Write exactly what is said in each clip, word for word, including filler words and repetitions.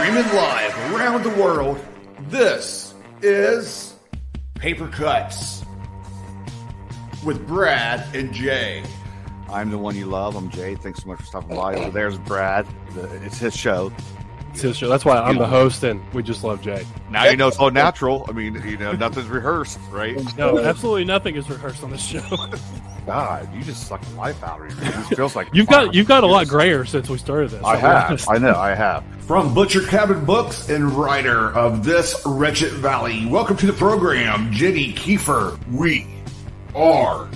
Streaming live around the world, this is Paper Cuts with Brad and Jay. I'm the one you love. I'm Jay. Thanks so much for stopping by. Over there's Brad. It's his show. It's his show. That's why I'm the host, and we just love Jay. Now you know it's all natural. I mean, you know, nothing's rehearsed, right? No, absolutely nothing is rehearsed on this show. God, you just suck the life out of me. It feels like you've got you've got a lot grayer since we started this. I have. I know. I have. From Butcher Cabin Books and writer of This Wretched Valley, welcome to the program, Jenny Kiefer. We are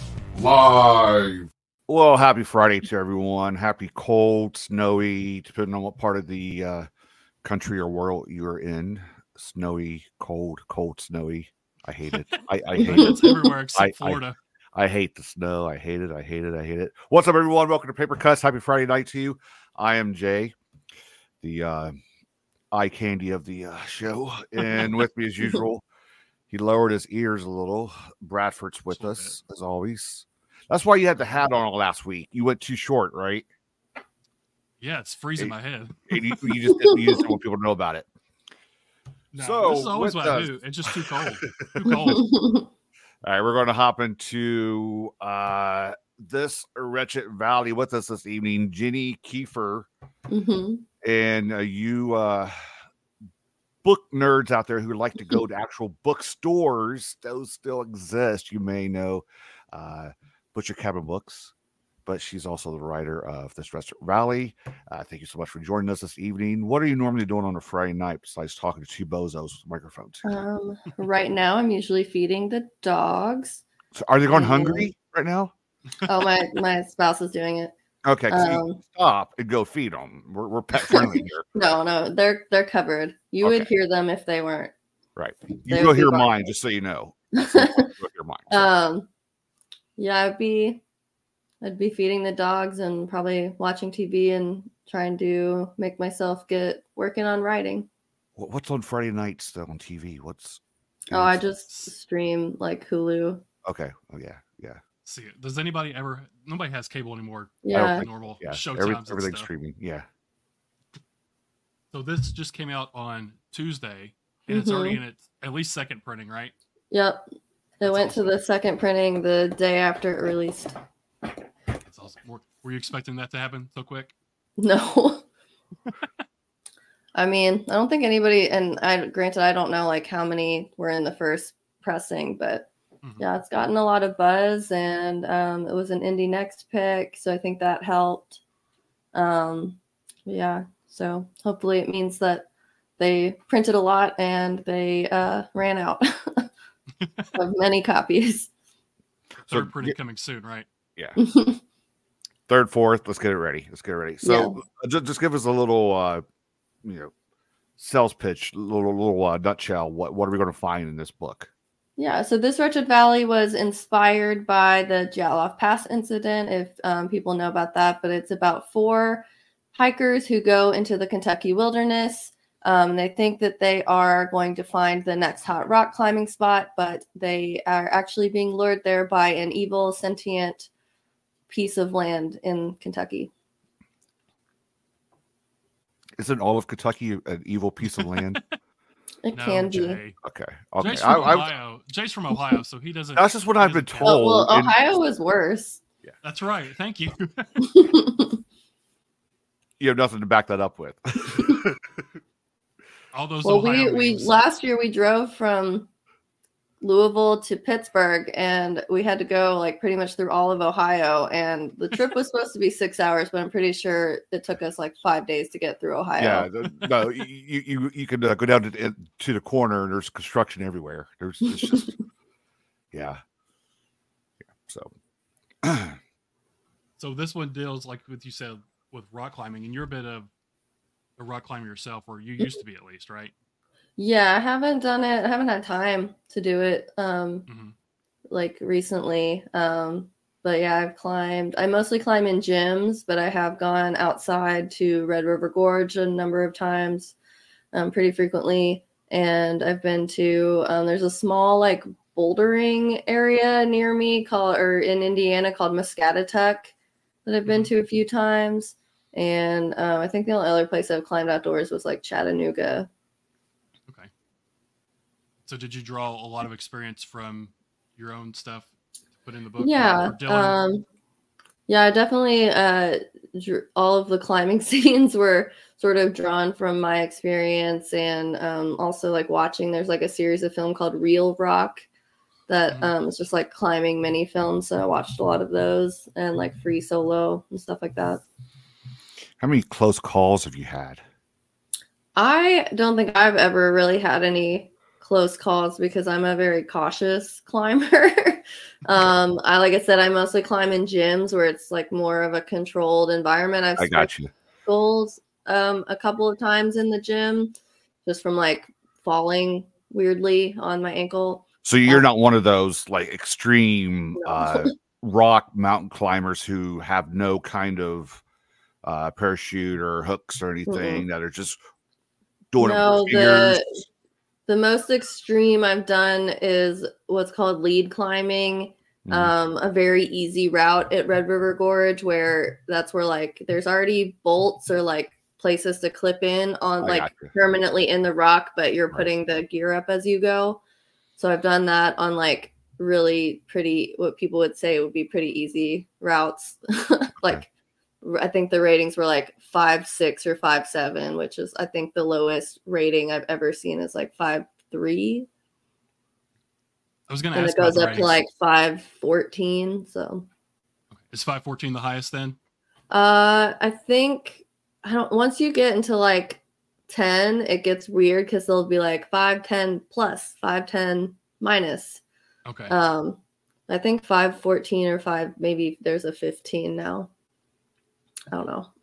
live. Well, happy Friday to everyone. Happy cold, snowy, depending on what part of the uh, country or world you're in. Snowy, cold, cold, snowy. I hate it. I, I hate it. It's everywhere except I, Florida. I, I hate the snow. I hate it. I hate it. I hate it. What's up, everyone? Welcome to Paper Cuts. Happy Friday night to you. I am Jay, the uh, eye candy of the uh, show. And with me, as usual, he lowered his ears a little. Bradford's with us, bit. as always. That's why you had the hat on last week. You went too short, right? Yeah, it's freezing and, my head. And you, you just you just want people to know about it. No, so this is always what I do. It's just too cold. Too cold. All right, we're going to hop into uh, This Wretched Valley with us this evening. Jenny Kiefer, mm-hmm. and uh, you uh, book nerds out there who like to go to actual bookstores. Those still exist. You may know uh, Butcher Cabin Books, but she's also the writer of This Wretched Valley. Uh, thank you so much for joining us this evening. What are you normally doing on a Friday night besides talking to two bozos with microphones? Um, right now, I'm usually feeding the dogs. So are they going and... hungry right now? Oh, my, my spouse is doing it. Okay, so um, you stop and go feed them. We're, we're pet friendly here. No, no, they're they're covered. You okay. would hear them if they weren't. Right. You they go hear mine, just so you know. You go hear mine. So. Um, yeah, I'd be, I'd be feeding the dogs and probably watching T V and trying to make myself get working on writing. What's on Friday nights though on T V? What's? Oh, I just stream like Hulu. Okay. Oh yeah, yeah. See, does anybody ever? Nobody has cable anymore. Yeah. Normal yeah. show Every, times. Everything's stuff. streaming. Yeah. So this just came out on Tuesday, and mm-hmm. it's already in its at least second printing, right? Yep. It That's went awesome. to the second printing the day after it released. That's awesome. Were, were you expecting that to happen so quick? No. I mean, I don't think anybody, and I granted, I don't know like how many were in the first pressing, but mm-hmm. yeah, it's gotten a lot of buzz, and um, it was an Indie Next pick, so I think that helped. Um, yeah, so hopefully it means that they printed a lot and they uh, ran out of many copies. Third so, printing yeah. coming soon, right? Yeah. Third, fourth. Let's get it ready. Let's get it ready. So yeah. just, just give us a little, uh, you know, sales pitch, little little uh, nutshell. What what are we going to find in this book? Yeah. So This Wretched Valley was inspired by the Jaloff Pass incident, if um, people know about that. But it's about four hikers who go into the Kentucky wilderness. Um, they think that they are going to find the next hot rock climbing spot, but they are actually being lured there by an evil, sentient piece of land in Kentucky. Isn't all of Kentucky an evil piece of land? It no, can be. Jay. Okay. Okay. Jay's from I, Ohio. I, Jay's from Ohio, so he doesn't. That's just what I've been told. Oh, well, and, Ohio was worse. Yeah. That's right. Thank you. You have nothing to back that up with. All those. Well, Ohio we, we last year we drove from Louisville to Pittsburgh, and we had to go like pretty much through all of Ohio. And the trip was supposed to be six hours, but I'm pretty sure it took us like five days to get through Ohio. Yeah, the, no, you you you can uh, go down to to the corner, and there's construction everywhere. There's it's just yeah, yeah. So, so this one deals like with you said with rock climbing, and you're a bit of a rock climber yourself, or you used to be at least, right? Yeah, I haven't done it. I haven't had time to do it um, mm-hmm. like recently. Um, but yeah, I've climbed. I mostly climb in gyms, but I have gone outside to Red River Gorge a number of times, um, pretty frequently. And I've been to, um, there's a small like bouldering area near me called, or in Indiana called Muscatatuck that I've been to a few times. And um, I think the only other place I've climbed outdoors was like Chattanooga. Okay. So did you draw a lot of experience from your own stuff to put in the book? Yeah. Um, yeah, definitely. Uh, drew, all of the climbing scenes were sort of drawn from my experience, and um, also like watching. There's like a series of film called Real Rock that mm-hmm. um, is just like climbing mini films. So I watched a lot of those, and like Free Solo and stuff like that. How many close calls have you had? I don't think I've ever really had any close calls because I'm a very cautious climber. um, I like I said, I mostly climb in gyms where it's like more of a controlled environment. I've I got you. Goals um, a couple of times in the gym, just from like falling weirdly on my ankle. So you're um, not one of those like extreme no. uh, rock mountain climbers who have no kind of uh parachute or hooks or anything mm-hmm. that are just doing no, it with fingers. The, the most extreme I've done is what's called lead climbing, mm-hmm. um a very easy route at Red River Gorge where that's where like there's already bolts or like places to clip in on I like permanently in the rock, but you're putting right. the gear up as you go. So I've done that on like really pretty what people would say would be pretty easy routes. like okay. I think the ratings were like five, six or five, seven, which is, I think the lowest rating I've ever seen is like five, three. I was going to ask. And it goes up ratings. to like five, fourteen. So is five, fourteen the highest then? Uh, I think I don't, once you get into like ten, it gets weird because they'll be like five, ten plus, five, ten minus. Okay. Um, I think five, fourteen or five, maybe there's a fifteen now. I don't know.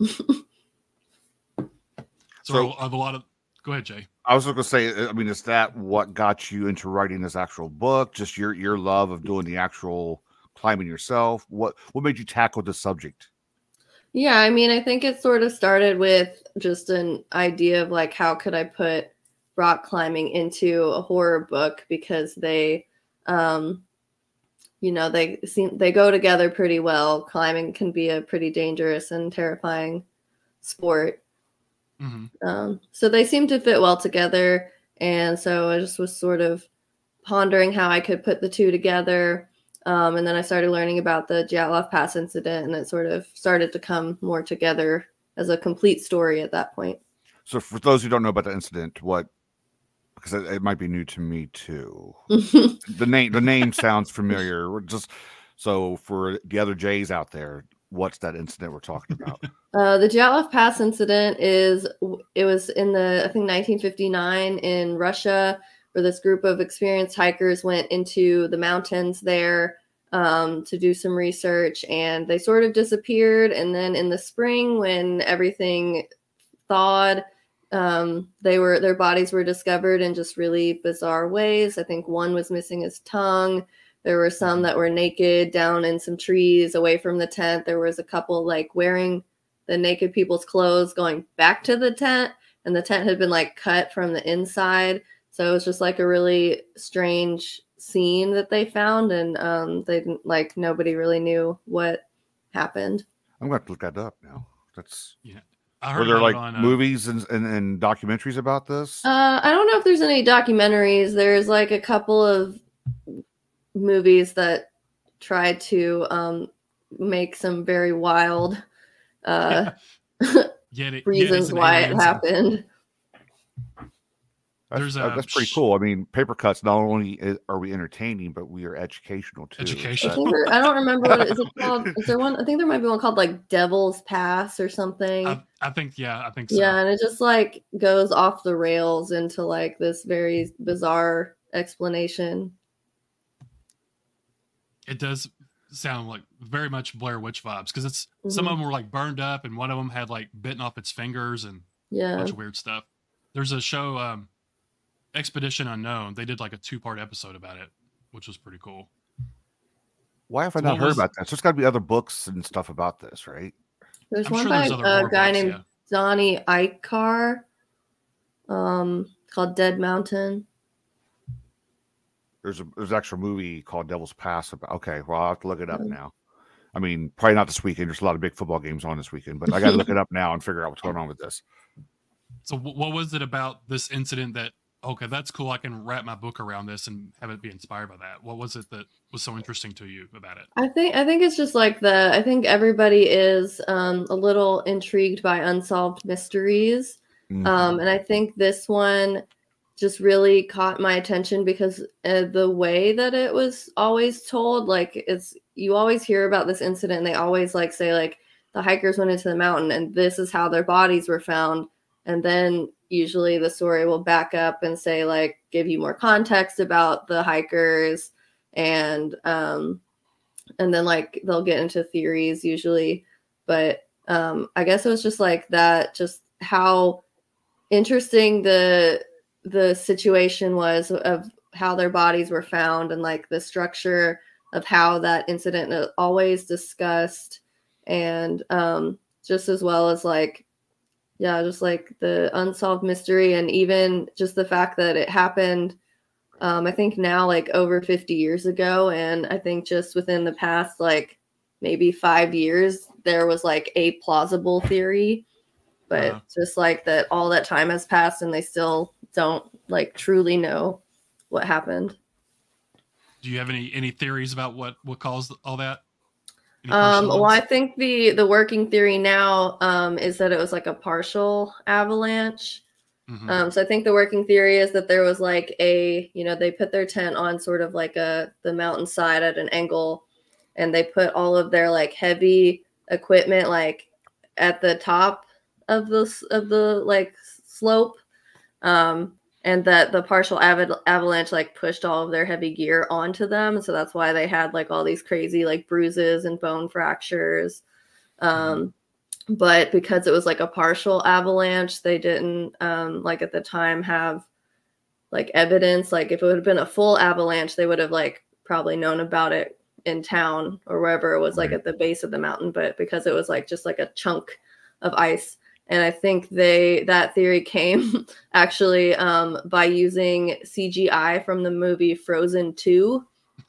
so, so a lot of go ahead, Jay. I was going to say, I mean, is that what got you into writing this actual book? Just your your love of doing the actual climbing yourself? What what made you tackle the subject? Yeah, I mean, I think it sort of started with just an idea of like, how could I put rock climbing into a horror book, because they um you know, they seem they go together pretty well. Climbing can be a pretty dangerous and terrifying sport. Mm-hmm. Um, so they seem to fit well together. And so I just was sort of pondering how I could put the two together. Um, and then I started learning about the Dyatlov Pass incident, and it sort of started to come more together as a complete story at that point. So for those who don't know about the incident, what, because it, it might be new to me too. the name the name sounds familiar. We're just so for the other Jays out there, what's that incident we're talking about? Uh, the Dyatlov Pass incident is it was in the I think nineteen fifty-nine in Russia, where this group of experienced hikers went into the mountains there um, to do some research, and they sort of disappeared. And then in the spring, when everything thawed, Um, they were their bodies were discovered in just really bizarre ways. I think one was missing his tongue. There were some that were naked down in some trees away from the tent. There was a couple like wearing the naked people's clothes going back to the tent, and the tent had been like cut from the inside. So it was just like a really strange scene that they found, and um, they didn't like nobody really knew what happened. I'm going to look that up now. That's yeah. Were there like on, uh, movies and, and, and documentaries about this? Uh, I don't know if there's any documentaries. There's like a couple of movies that try to um, make some very wild uh, yeah. it, reasons why it happened. That's, uh, that's pretty cool. I mean, Paper Cuts, not only are we entertaining, but we are educational too. Educational. I, think there, I don't remember what it is. It called? Is there one? I think there might be one called like Devil's Pass or something. I, I think, yeah, I think so. Yeah, and it just like goes off the rails into like this very bizarre explanation. It does sound like very much Blair Witch vibes, because it's mm-hmm. some of them were like burned up, and one of them had like bitten off its fingers and yeah. a bunch of weird stuff. There's a show. Um, Expedition Unknown, they did like a two-part episode about it, which was pretty cool. Why have I not heard was, about that? So there's got to be other books and stuff about this, right? There's I'm one sure by there's a guy books, named yeah. Donnie Eichar, um, called Dead Mountain. There's a there's an actual movie called Devil's Pass about. Okay, well I'll have to look it up now. I mean, probably not this weekend. There's a lot of big football games on this weekend, but I got to look it up now and figure out what's going on with this. So what was it about this incident that, okay, that's cool, I can wrap my book around this and have it be inspired by that? What was it that was so interesting to you about it? I think I think it's just like the I think everybody is um, a little intrigued by unsolved mysteries. Mm-hmm. Um, and I think this one just really caught my attention because uh, the way that it was always told, like it's, you always hear about this incident and they always like say like the hikers went into the mountain and this is how their bodies were found. And then usually the story will back up and say like, give you more context about the hikers and, um, and then like they'll get into theories usually. But um, I guess it was just like that, just how interesting the, the situation was of how their bodies were found and like the structure of how that incident is always discussed. And um, just as well as like, yeah, just like the unsolved mystery and even just the fact that it happened, um, I think now like over fifty years ago. And I think just within the past, like maybe five years, there was like a plausible theory, but uh-huh. just like that all that time has passed and they still don't like truly know what happened. Do you have any any theories about what what caused all that? Um well, I think the the working theory now um is that it was like a partial avalanche. Mm-hmm. Um so I think the working theory is that there was like a, you know, they put their tent on sort of like a the mountainside at an angle and they put all of their like heavy equipment like at the top of the of the like slope. Um, and that the partial av- avalanche like pushed all of their heavy gear onto them. So that's why they had like all these crazy like bruises and bone fractures. Um, mm-hmm. But because it was like a partial avalanche, they didn't um, like at the time have like evidence. Like if it would have been a full avalanche, they would have like probably known about it in town or wherever it was like right. at the base of the mountain. But because it was like just like a chunk of ice. And I think they that theory came actually um, by using C G I from the movie Frozen two.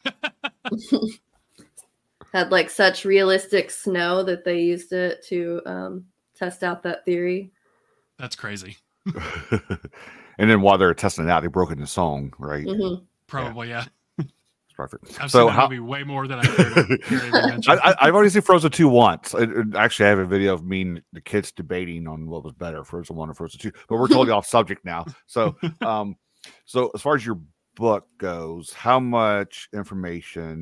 Had like such realistic snow that they used it to um, test out that theory. That's crazy. And then while they're testing it out, they broke into song, right? Mm-hmm. Probably, yeah. yeah. Perfect. I've so seen that how, movie way more than I could. I, I've already seen Frozen two once. I, actually, I have a video of me and the kids debating on what was better, Frozen one or Frozen two. But we're totally off subject now. So, um, so as far as your book goes, how much information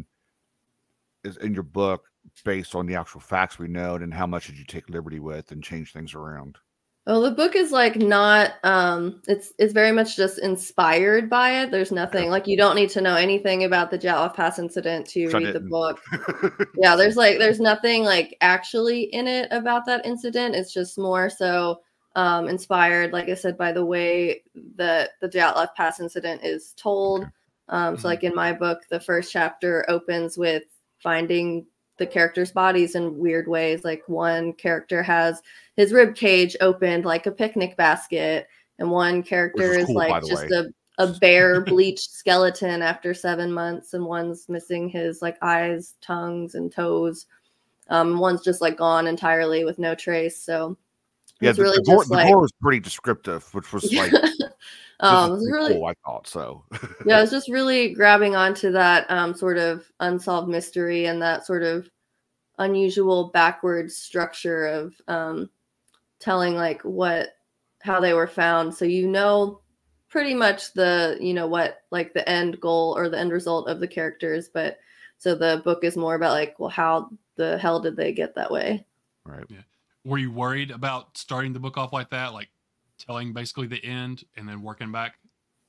is in your book based on the actual facts we know, and how much did you take liberty with and change things around? Well, the book is like not, um, it's it's very much just inspired by it. There's nothing, like you don't need to know anything about the Dyatlov Pass incident to Shut read the in. book. Yeah, there's like, there's nothing like actually in it about that incident. It's just more so um, inspired, like I said, by the way that the Dyatlov Pass incident is told. Okay. Um, Mm-hmm. So like in my book, the first chapter opens with finding the characters' bodies in weird ways. Like one character has his rib cage opened like a picnic basket, and one character is, cool, is like just a, a bare bleached skeleton after seven months, and one's missing his like eyes, tongues, and toes. Um, one's just like gone entirely with no trace. So yeah, it's the, really the, gore, just the like gore was pretty descriptive, which was like um, it was really cool, I thought so. Yeah, it's just really grabbing onto that um, sort of unsolved mystery and that sort of unusual backwards structure of um, telling like what, how they were found. So, you know, pretty much the, you know, what like the end goal or the end result of the characters. But so the book is more about like, well, how the hell did they get that way? Right. Yeah. Were you worried about starting the book off like that? Like telling basically the end and then working back?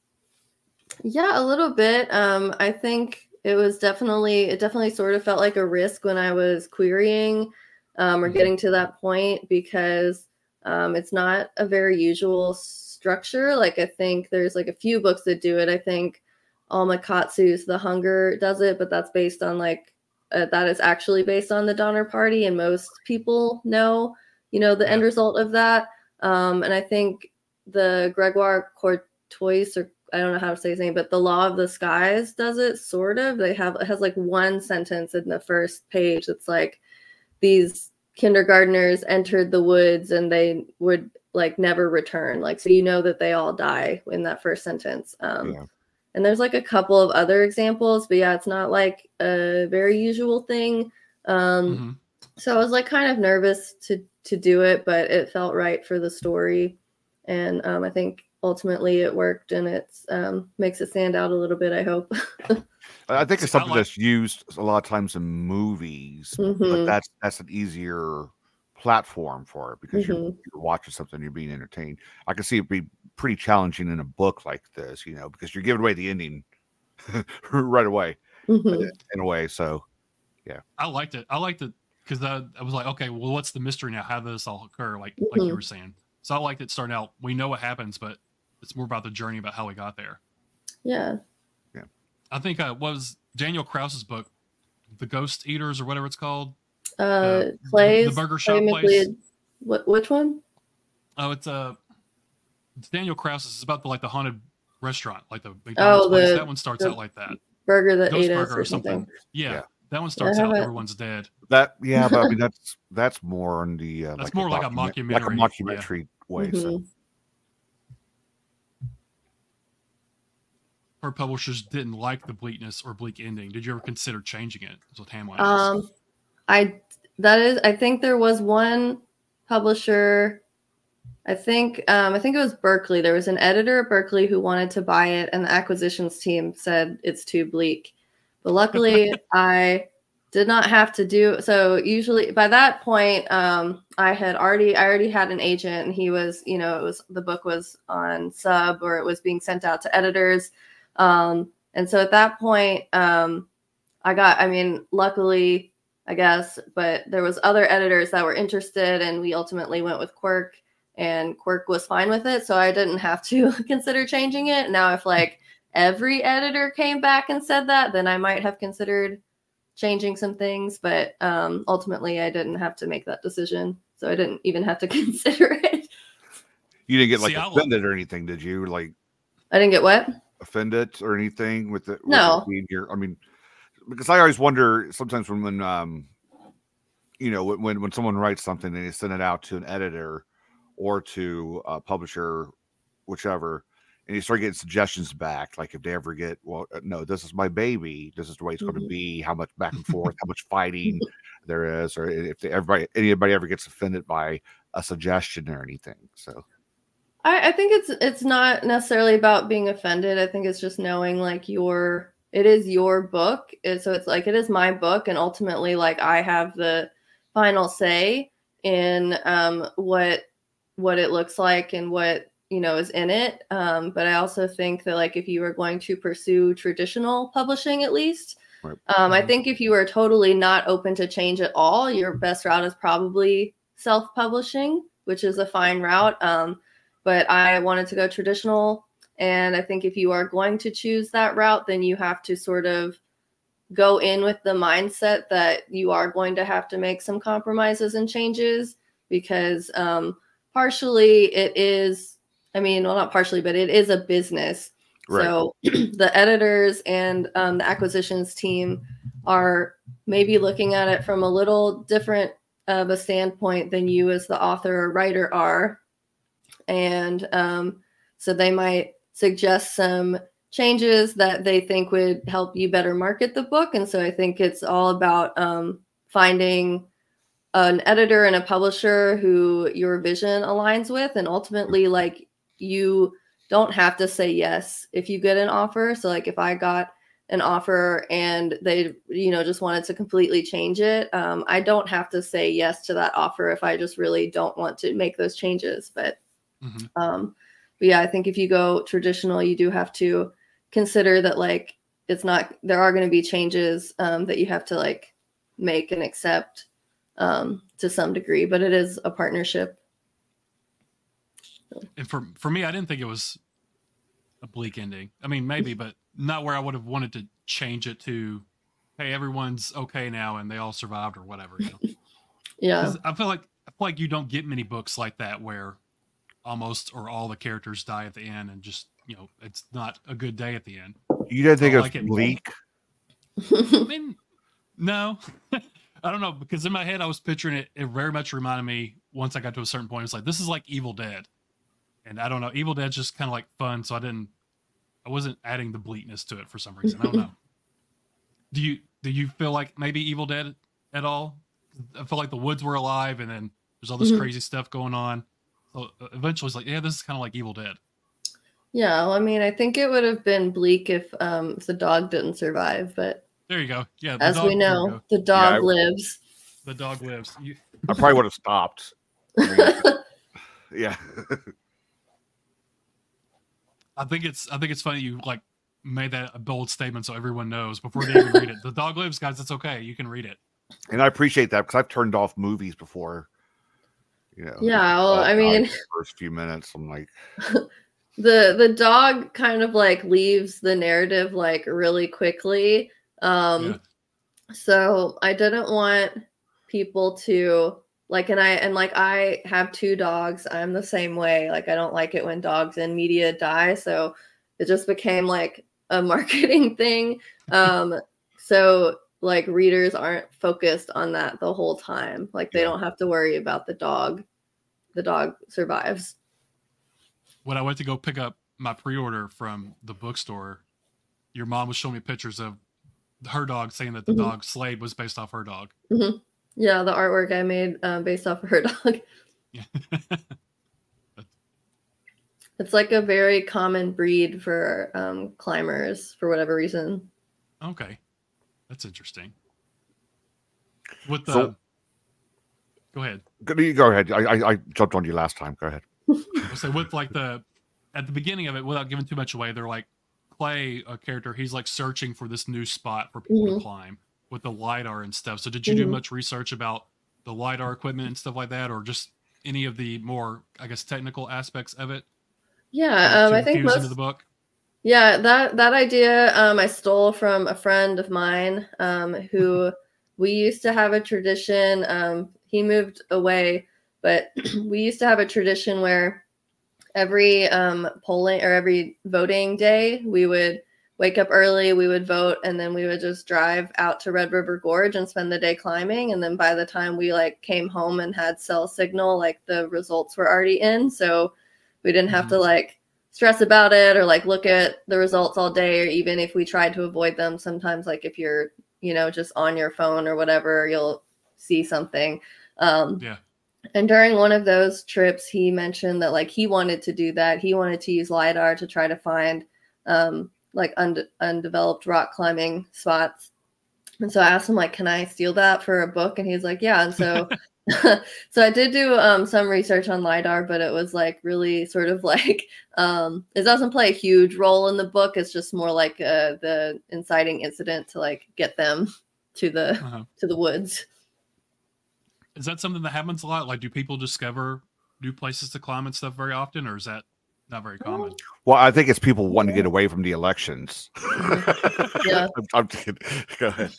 Yeah, a little bit. Um, I think it was definitely, it definitely sort of felt like a risk when I was querying um, or getting to that point, because um, it's not a very usual structure. Like I think there's like a few books that do it. I think Alma Katsu's The Hunger does it, but that's based on like, uh, that is actually based on the Donner Party, and most people know, you know, the yeah. end result of that. Um, and I think the Gregoire Courtois or I don't know how to say his name, but The Law of the Skies does it sort of. They have it has like one sentence in the first page that's like these kindergartners entered the woods and they would like never return. Like, so you know that they all die in that first sentence. Um, yeah. And there's like a couple of other examples, but yeah, it's not like a very usual thing. Um, mm-hmm. So I was like kind of nervous to to do it, but it felt right for the story. And um, I think ultimately it worked, and it's um, makes it stand out a little bit, I hope. I think it's something like- that's used a lot of times in movies, mm-hmm. but that's that's an easier platform for it because mm-hmm. you're, you're watching something, you're being entertained. I can see it be pretty challenging in a book like this, you know, because you're giving away the ending right away mm-hmm. in a way. So, yeah, I liked it. I liked it because I, I was like, okay, well, what's the mystery now? How did this all occur? Like, mm-hmm. like you were saying. So I liked it starting out. We know what happens, but it's more about the journey, about how we got there. Yeah. Yeah. I think uh, what was Daniel Krause's book, The Ghost Eaters or whatever it's called? Uh, uh Clay's. The burger shop place. What, which one? Oh, it's uh, it's Daniel Krause's. It's about the like the haunted restaurant, like the McDonald's oh, place. The, that one starts out like that. Burger that Ghost ate burger us or or something. something. Yeah. yeah. That one starts out, everyone's dead. That yeah, but I mean that's that's more on the uh, that's like more a like a mockumentary, like a mockumentary yeah. way. Mm-hmm. So. Her publishers didn't like the bleakness or bleak ending. Did you ever consider changing it? That's what Hamlin asked. Um, I that is I think there was one publisher. I think um, I think it was Berkeley. There was an editor at Berkeley who wanted to buy it, and the acquisitions team said it's too bleak. But luckily, I did not have to do so. Usually, by that point, um, I had already I already had an agent, and he was, you know, it was the book was on sub or it was being sent out to editors, um, and so at that point, um, I got. I mean, luckily, I guess, but there was other editors that were interested, and we ultimately went with Quirk. And Quirk was fine with it, so I didn't have to consider changing it. Now, if like every editor came back and said that, then I might have considered changing some things. But um, ultimately, I didn't have to make that decision, so I didn't even have to consider it. You didn't get like See, offended or anything, did you? Like, I didn't get what? Offended or anything with it? No. With it your, I mean, because I always wonder sometimes when, when um, you know, when when someone writes something and they send it out to an editor or to a publisher, whichever, and you start getting suggestions back, like if they ever get, well, no, this is my baby, this is the way it's mm-hmm. going to be, how much back and forth, how much fighting there is, or if they, everybody, anybody ever gets offended by a suggestion or anything. So, I, I think it's it's not necessarily about being offended. I think it's just knowing like your, it is your book, and so it's like it is my book, and ultimately like I have the final say in um, what. what it looks like and what, you know, is in it. Um, but I also think that like, if you were going to pursue traditional publishing, at least, right. um, I think if you are totally not open to change at all, your best route is probably self-publishing, which is a fine route. Um, but I wanted to go traditional. And I think if you are going to choose that route, then you have to sort of go in with the mindset that you are going to have to make some compromises and changes because, um, partially it is, I mean, well, not partially, but it is a business. Right. So the editors and um, the acquisitions team are maybe looking at it from a little different of a standpoint than you as the author or writer are. And um, so they might suggest some changes that they think would help you better market the book. And so I think it's all about um, finding an editor and a publisher who your vision aligns with, and ultimately like you don't have to say yes if you get an offer. So like if I got an offer and they, you know, just wanted to completely change it, um, I don't have to say yes to that offer if I just really don't want to make those changes. But, mm-hmm. um, but yeah, I think if you go traditional, you do have to consider that like it's not, there are going to be changes um, that you have to like make and accept. Um, to some degree, but it is a partnership. And for for me, I didn't think it was a bleak ending. I mean, maybe, but not where I would have wanted to change it to, hey, everyone's okay now and they all survived or whatever. You know? Yeah, I feel like I feel like you don't get many books like that where almost or all the characters die at the end and just you know, it's not a good day at the end. You didn't think I it was like it. bleak? I mean, no, I don't know, because in my head I was picturing it. It very much reminded me once I got to a certain point. It's like, this is like Evil Dead, and I don't know. Evil Dead's just kind of like fun, so I didn't. I wasn't adding the bleakness to it for some reason. I don't know. Do you do you feel like maybe Evil Dead at all? I feel like the woods were alive, and then there's all this Mhm. crazy stuff going on. So uh, eventually, it's like, yeah, this is kind of like Evil Dead. Yeah, well, I mean, I think it would have been bleak if um if the dog didn't survive, but There you go. Yeah, the as dog, we there you know, go. the dog Yeah, I- lives. The dog lives. You, I probably would have stopped. I mean, yeah. I think it's I think it's funny you like made that a bold statement so everyone knows before they even read it. The dog lives, guys. It's okay. You can read it. And I appreciate that because I've turned off movies before. You know. Yeah, well, I uh, mean- the first few minutes, I'm like, the the dog kind of like leaves the narrative like really quickly. Um Yeah. so I didn't want people to like and I and like I have two dogs. I'm the same way. Like I don't like it when dogs in media die, so it just became like a marketing thing. Um so like readers aren't focused on that the whole time. Like they Yeah. don't have to worry about the dog. The dog survives. When I went to go pick up my pre-order from the bookstore, your mom was showing me pictures of her dog, saying that the Mhm. dog Slade was based off her dog. Mhm. Yeah, the artwork I made um, based off of her dog. Yeah. It's like a very common breed for um, climbers for whatever reason. Okay, that's interesting. With the, So- go ahead. go you go ahead. I, I, I jumped on you last time. Go ahead. So with like the at the beginning of it, without giving too much away, they're like Clay, a character, he's like searching for this new spot for people Mhm. to climb with the LiDAR and stuff. So did you do Mhm. much research about the LiDAR equipment and stuff like that, or just any of the more, I guess, technical aspects of it? Yeah, um, to I think infuse most. into the book. Yeah, that that idea um, I stole from a friend of mine um, who we used to have a tradition. Um, he moved away, but we used to have a tradition where every um, polling or every voting day we would wake up early, we would vote, and then we would just drive out to Red River Gorge and spend the day climbing. And then by the time we like came home and had cell signal, like the results were already in, so we didn't have Mhm. to like stress about it or like look at the results all day, or even if we tried to avoid them, sometimes like if you're, you know, just on your phone or whatever, you'll see something. Um, Yeah. and during one of those trips, he mentioned that like he wanted to do that. He wanted to use LiDAR to try to find um, like unde- undeveloped rock climbing spots. And so I asked him like, can I steal that for a book? And he's like, yeah. And so so I did do um, some research on LiDAR, but it was like really sort of like um, it doesn't play a huge role in the book. It's just more like uh, the inciting incident to like get them to the Uh-huh. to the woods. Is that something that happens a lot? Like, do people discover new places to climb and stuff very often, or is that not very common? Well, I think it's people wanting to get away from the elections. Yeah. I'm, I'm kidding. Go ahead.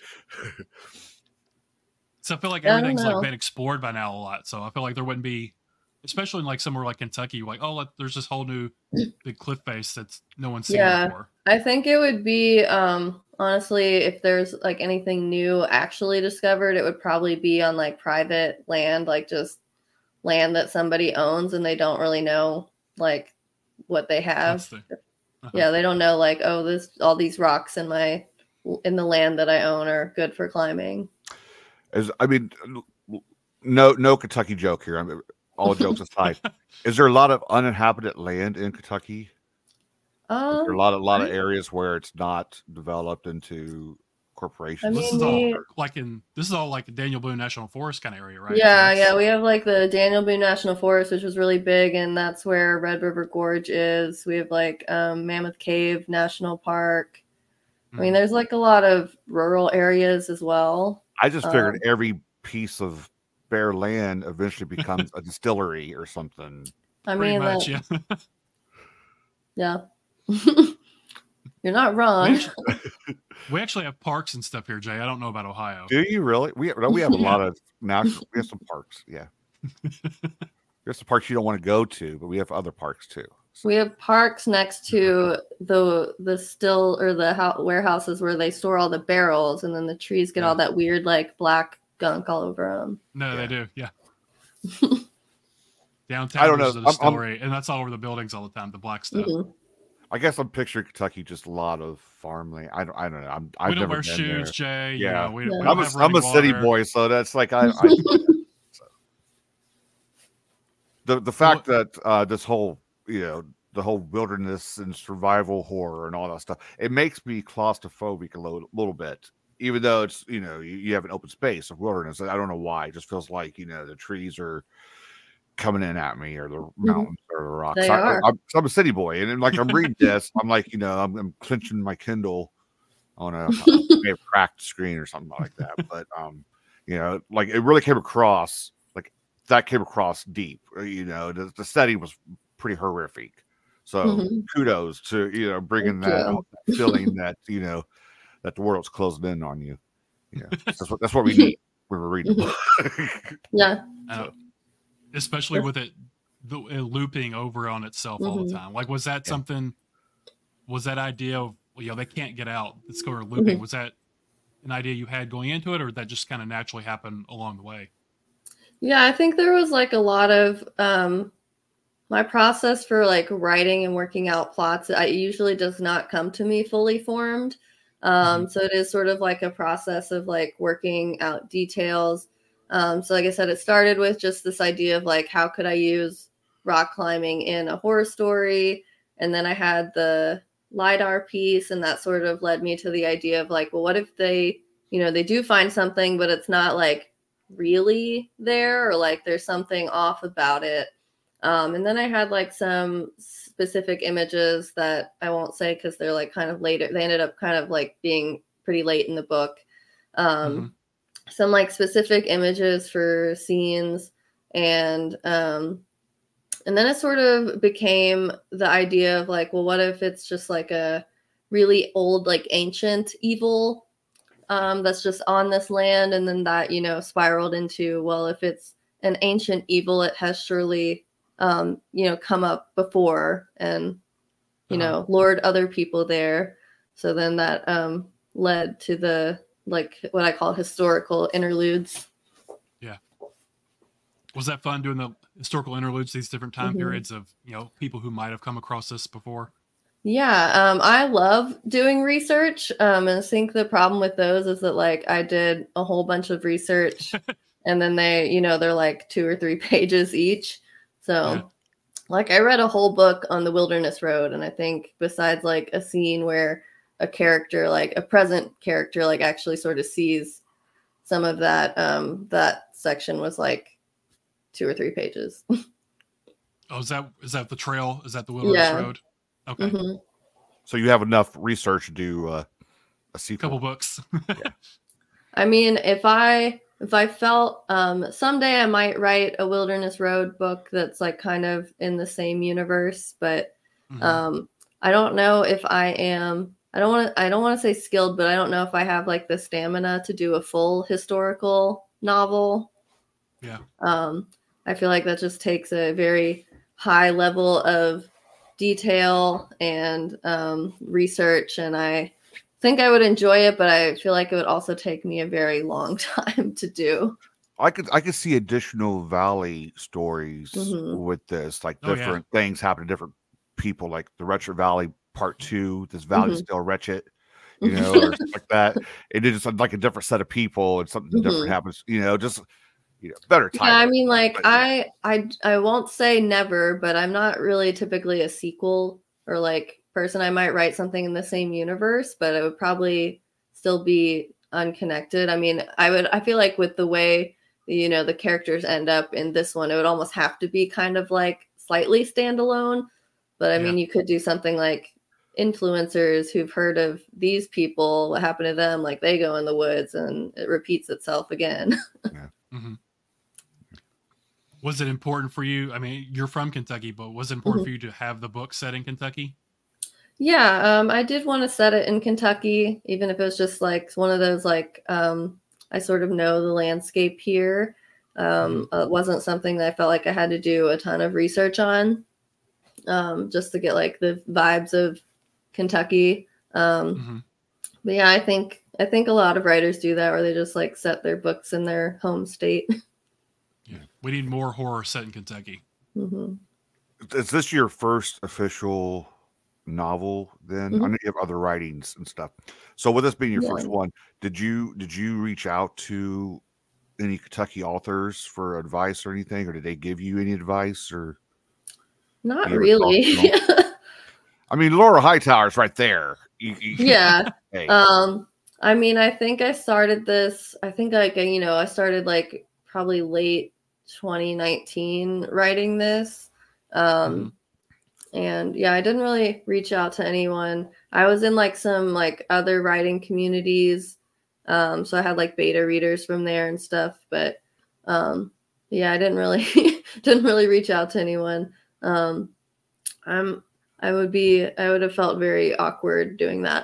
So I feel like I don't everything's like know. been explored by now a lot. So I feel like there wouldn't be, especially in like somewhere like Kentucky, like, oh, like, there's this whole new big cliff face that's no one's seen Yeah. before. I think it would be um honestly, if there's like anything new actually discovered, it would probably be on like private land, like just land that somebody owns and they don't really know like what they have. That's the- uh-huh. Yeah, they don't know like, oh, this all these rocks in my in the land that I own are good for climbing. As I mean, no, no Kentucky joke here. I mean, all jokes aside, is there a lot of uninhabited land in Kentucky? Is Um, there a lot, of, lot of I- areas where it's not developed into corporations? I This mean, is all we- like in this is all like Daniel Boone National Forest kind of area, right? Yeah, So yeah, that's- we have like the Daniel Boone National Forest, which is really big, and that's where Red River Gorge is. We have like um, Mammoth Cave National Park. I mean, Mhm. there's like a lot of rural areas as well. I just figured um, every piece of bare land eventually becomes a distillery or something. I Pretty mean, much, that, yeah. yeah. You're not We wrong. actually, we actually have parks and stuff here, Jay. I don't know about Ohio. Do you really? We no, we have a Yeah. lot of natural. We have some parks. Yeah, there's some parks you don't want to go to, but we have other parks too. We have parks next to the the still or the ho- warehouses where they store all the barrels, and then the trees get Yeah. all that weird like black gunk all over them. No, Yeah. they do. Yeah. Downtown I don't there's know. a I'm- I'm- distillery, and that's all over the buildings all the time. The black stuff. Mhm. I guess I'm picturing Kentucky just a lot of farmland. I don't. I don't know. I'm. I've we don't never wear been shoes, there. Jay. You Yeah. know, we, Yeah. we don't I'm a, have I'm a running city water. boy, so that's like I. I so. The the fact that uh, this whole you know the whole wilderness and survival horror and all that stuff, it makes me claustrophobic a little, little bit. Even though it's you know you, you have an open space of wilderness, I don't know why. It just feels like you know the trees are coming in at me, or the mountains, or the rocks. They I, are. I'm, I'm a city boy, and then, like I'm reading this, I'm like, you know, I'm, I'm clenching my Kindle on a, a cracked screen or something like that. But um, you know, like it really came across, like that came across deep. You know, the, the setting was pretty horrific. So Mhm. kudos to you know bringing Thank that you. out, that feeling that you know that the world's closing in on you. Yeah, that's what that's what we need when we're reading. a book. Yeah. Uh, especially with it, the, it looping over on itself all the Mhm. time. Like, was that Yeah. something? Was that idea of well, you know they can't get out? It's going looping. Mhm. Was that an idea you had going into it, or did that just kind of naturally happen along the way? Yeah, I think there was like a lot of um my process for like writing and working out plots. I usually does not come to me fully formed. Um, so it is sort of like a process of like working out details. Um, so like I said, it started with just this idea of like how could I use rock climbing in a horror story, and then I had the LiDAR piece, and that sort of led me to the idea of like, well, what if they, you know, they do find something, but it's not like really there, or like there's something off about it. Um, and then I had like some specific images that I won't say because they're like kind of later. They ended up kind of like being pretty late in the book. Um, Mhm. Some like specific images for scenes, and um, and then it sort of became the idea of like, well, what if it's just like a really old, like ancient evil um, that's just on this land, and then that you know spiraled into, well, if it's an ancient evil, it has surely um, you know come up before and you Uh-huh. know lured other people there. So then that um, led to the like what I call historical interludes. Was that fun doing the historical interludes, these different time Mhm. periods of you know people who might have come across this before? Yeah, um, I love doing research. Um, and I think the problem with those is that like I did a whole bunch of research and then they, you know, they're like two or three pages each. So Yeah. like I read a whole book on the Wilderness Road, and I think besides like a scene where a character, like a present character, like actually sort of sees some of that, um, that section was like two or three pages. Oh, is that is that the trail? Is that the Wilderness Yeah. Road? Okay, Mhm. So you have enough research to do uh, a sequel. couple books. I mean, if I if I felt um, someday I might write a Wilderness Road book that's like kind of in the same universe, but Mhm. um, I don't know if I am. I don't want to. I don't want to say skilled, but I don't know if I have like the stamina to do a full historical novel. Yeah. Um, I feel like that just takes a very high level of detail and um, research, and I think I would enjoy it, but I feel like it would also take me a very long time to do. I could I could see additional Valley stories Mhm. with this, like Oh, yeah. different things happen to different people, like the Wretched Valley Part Two. This valley's Mhm. still wretched, you know, or something like that. It is just like a different set of people, and something different Mhm. happens. You know, just you know, better time. Yeah, I mean, like but, yeah. I, I, I won't say never, but I'm not really typically a sequel or like person. I might write something in the same universe, but it would probably still be unconnected. I mean, I would. I feel like with the way you know the characters end up in this one, it would almost have to be kind of like slightly standalone. But I Yeah. mean, you could do something like influencers who've heard of these people, what happened to them, like they go in the woods and it repeats itself again. Mhm. Was it important for you? I mean, you're from Kentucky, but was it important Mhm. for you to have the book set in Kentucky? Yeah, um, I did want to set it in Kentucky, even if it was just like one of those like um, I sort of know the landscape here. Um, uh, It wasn't something that I felt like I had to do a ton of research on. um, just to get like the vibes of Kentucky. Um, Mm-hmm. But yeah, I think I think a lot of writers do that, where they just like set their books in their home state. Yeah, we need more horror set in Kentucky. hmm Is this your first official novel? Then Mhm. I know you have other writings and stuff. So with this being your Yeah. first one, did you did you reach out to any Kentucky authors for advice or anything, or did they give you any advice? Or Not you ever really. talked to them? I mean, Laura Hightower's right there. You- you- Yeah. Hey, Um, I mean, I think I started this, I think like, you know, I started like probably late twenty nineteen writing this. Um, and yeah, I didn't really reach out to anyone. I was in like some like other writing communities. Um, so I had like beta readers from there and stuff, but um, yeah, I didn't really didn't really reach out to anyone. Um, I'm I would be I would have felt very awkward doing that.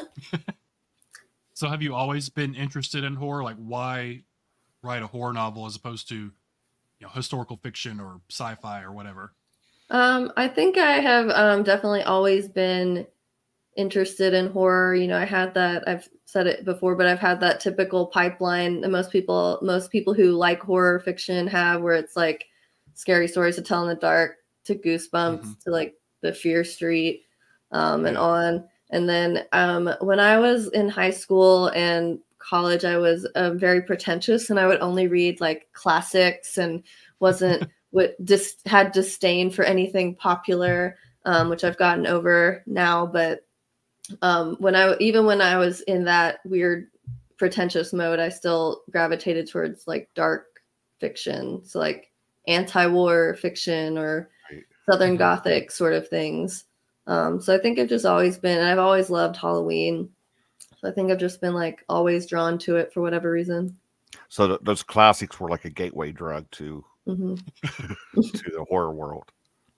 So have you always been interested in horror? Like, why write a horror novel as opposed to, you know, historical fiction or sci-fi or whatever? Um, I think I have um, definitely always been interested in horror. You know, I had that, I've said it before, but I've had that typical pipeline that most people, most people who like horror fiction have, where it's like scary stories to tell in the dark to Goosebumps Mhm. to like the Fear Street um, and Yeah. on. And then um, when I was in high school and college, I was uh, very pretentious, and I would only read like classics and wasn't what just had disdain for anything popular, um, which I've gotten over now. But um, when I even when I was in that weird pretentious mode, I still gravitated towards like dark fiction, so like anti-war fiction or Right. Southern Mhm. Gothic sort of things. Um, so I think I've just always been, and I've always loved Halloween. So I think I've just been like always drawn to it for whatever reason. So th- those classics were like a gateway drug to hmm to the horror world.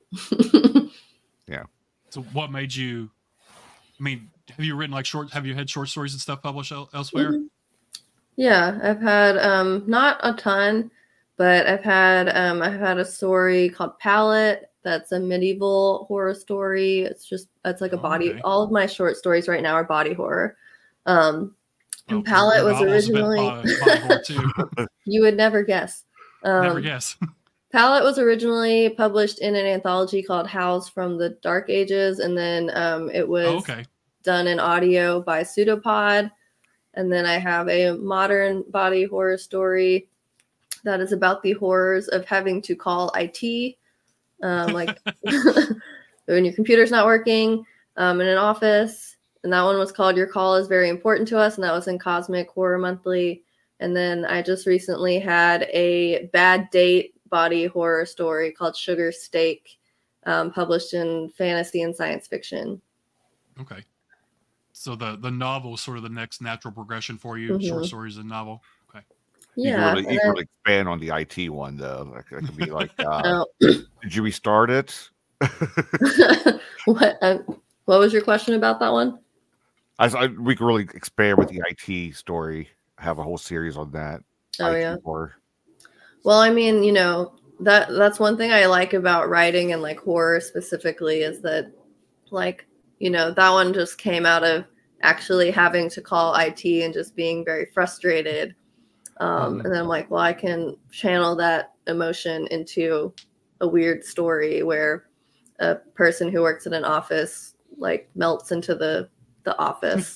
So what made you, I mean, have you written like short, have you had short stories and stuff published el- elsewhere? Mhm. Yeah, I've had um not a ton, but I've had um I've had a story called Palette that's a medieval horror story. It's just that's like a Oh, body. okay. All of my short stories right now are body horror. Um Well, and Palette your was novel's a bit originally body- body horror too. you would never guess. Um Never guess. Palette was originally published in an anthology called Howls from the Dark Ages, and then um it was Oh, okay. done in audio by Pseudopod. And then I have a modern body horror story that is about the horrors of having to call I T, um, like when your computer's not working um, in an office. And that one was called Your Call is Very Important to Us. And that was in Cosmic Horror Monthly. And then I just recently had a bad date body horror story called Sugar Steak, um, published in Fantasy and Science Fiction. Okay. So the the novel is sort of the next natural progression for you. Short Mhm. stories and novel. Okay. You Yeah. can really, you and can then- really expand on the I T one though. Like, that could be like, uh, oh. did you restart it? what uh, what was your question about that one? I, I we could really expand with the I T story. Have a whole series on that. Oh I T yeah. horror. Well, I mean, you know, that that's one thing I like about writing and like horror specifically is that like, you know, that one just came out of actually having to call I T and just being very frustrated. Um, Mhm. and then I'm like, well, I can channel that emotion into a weird story where a person who works in an office like melts into the the office.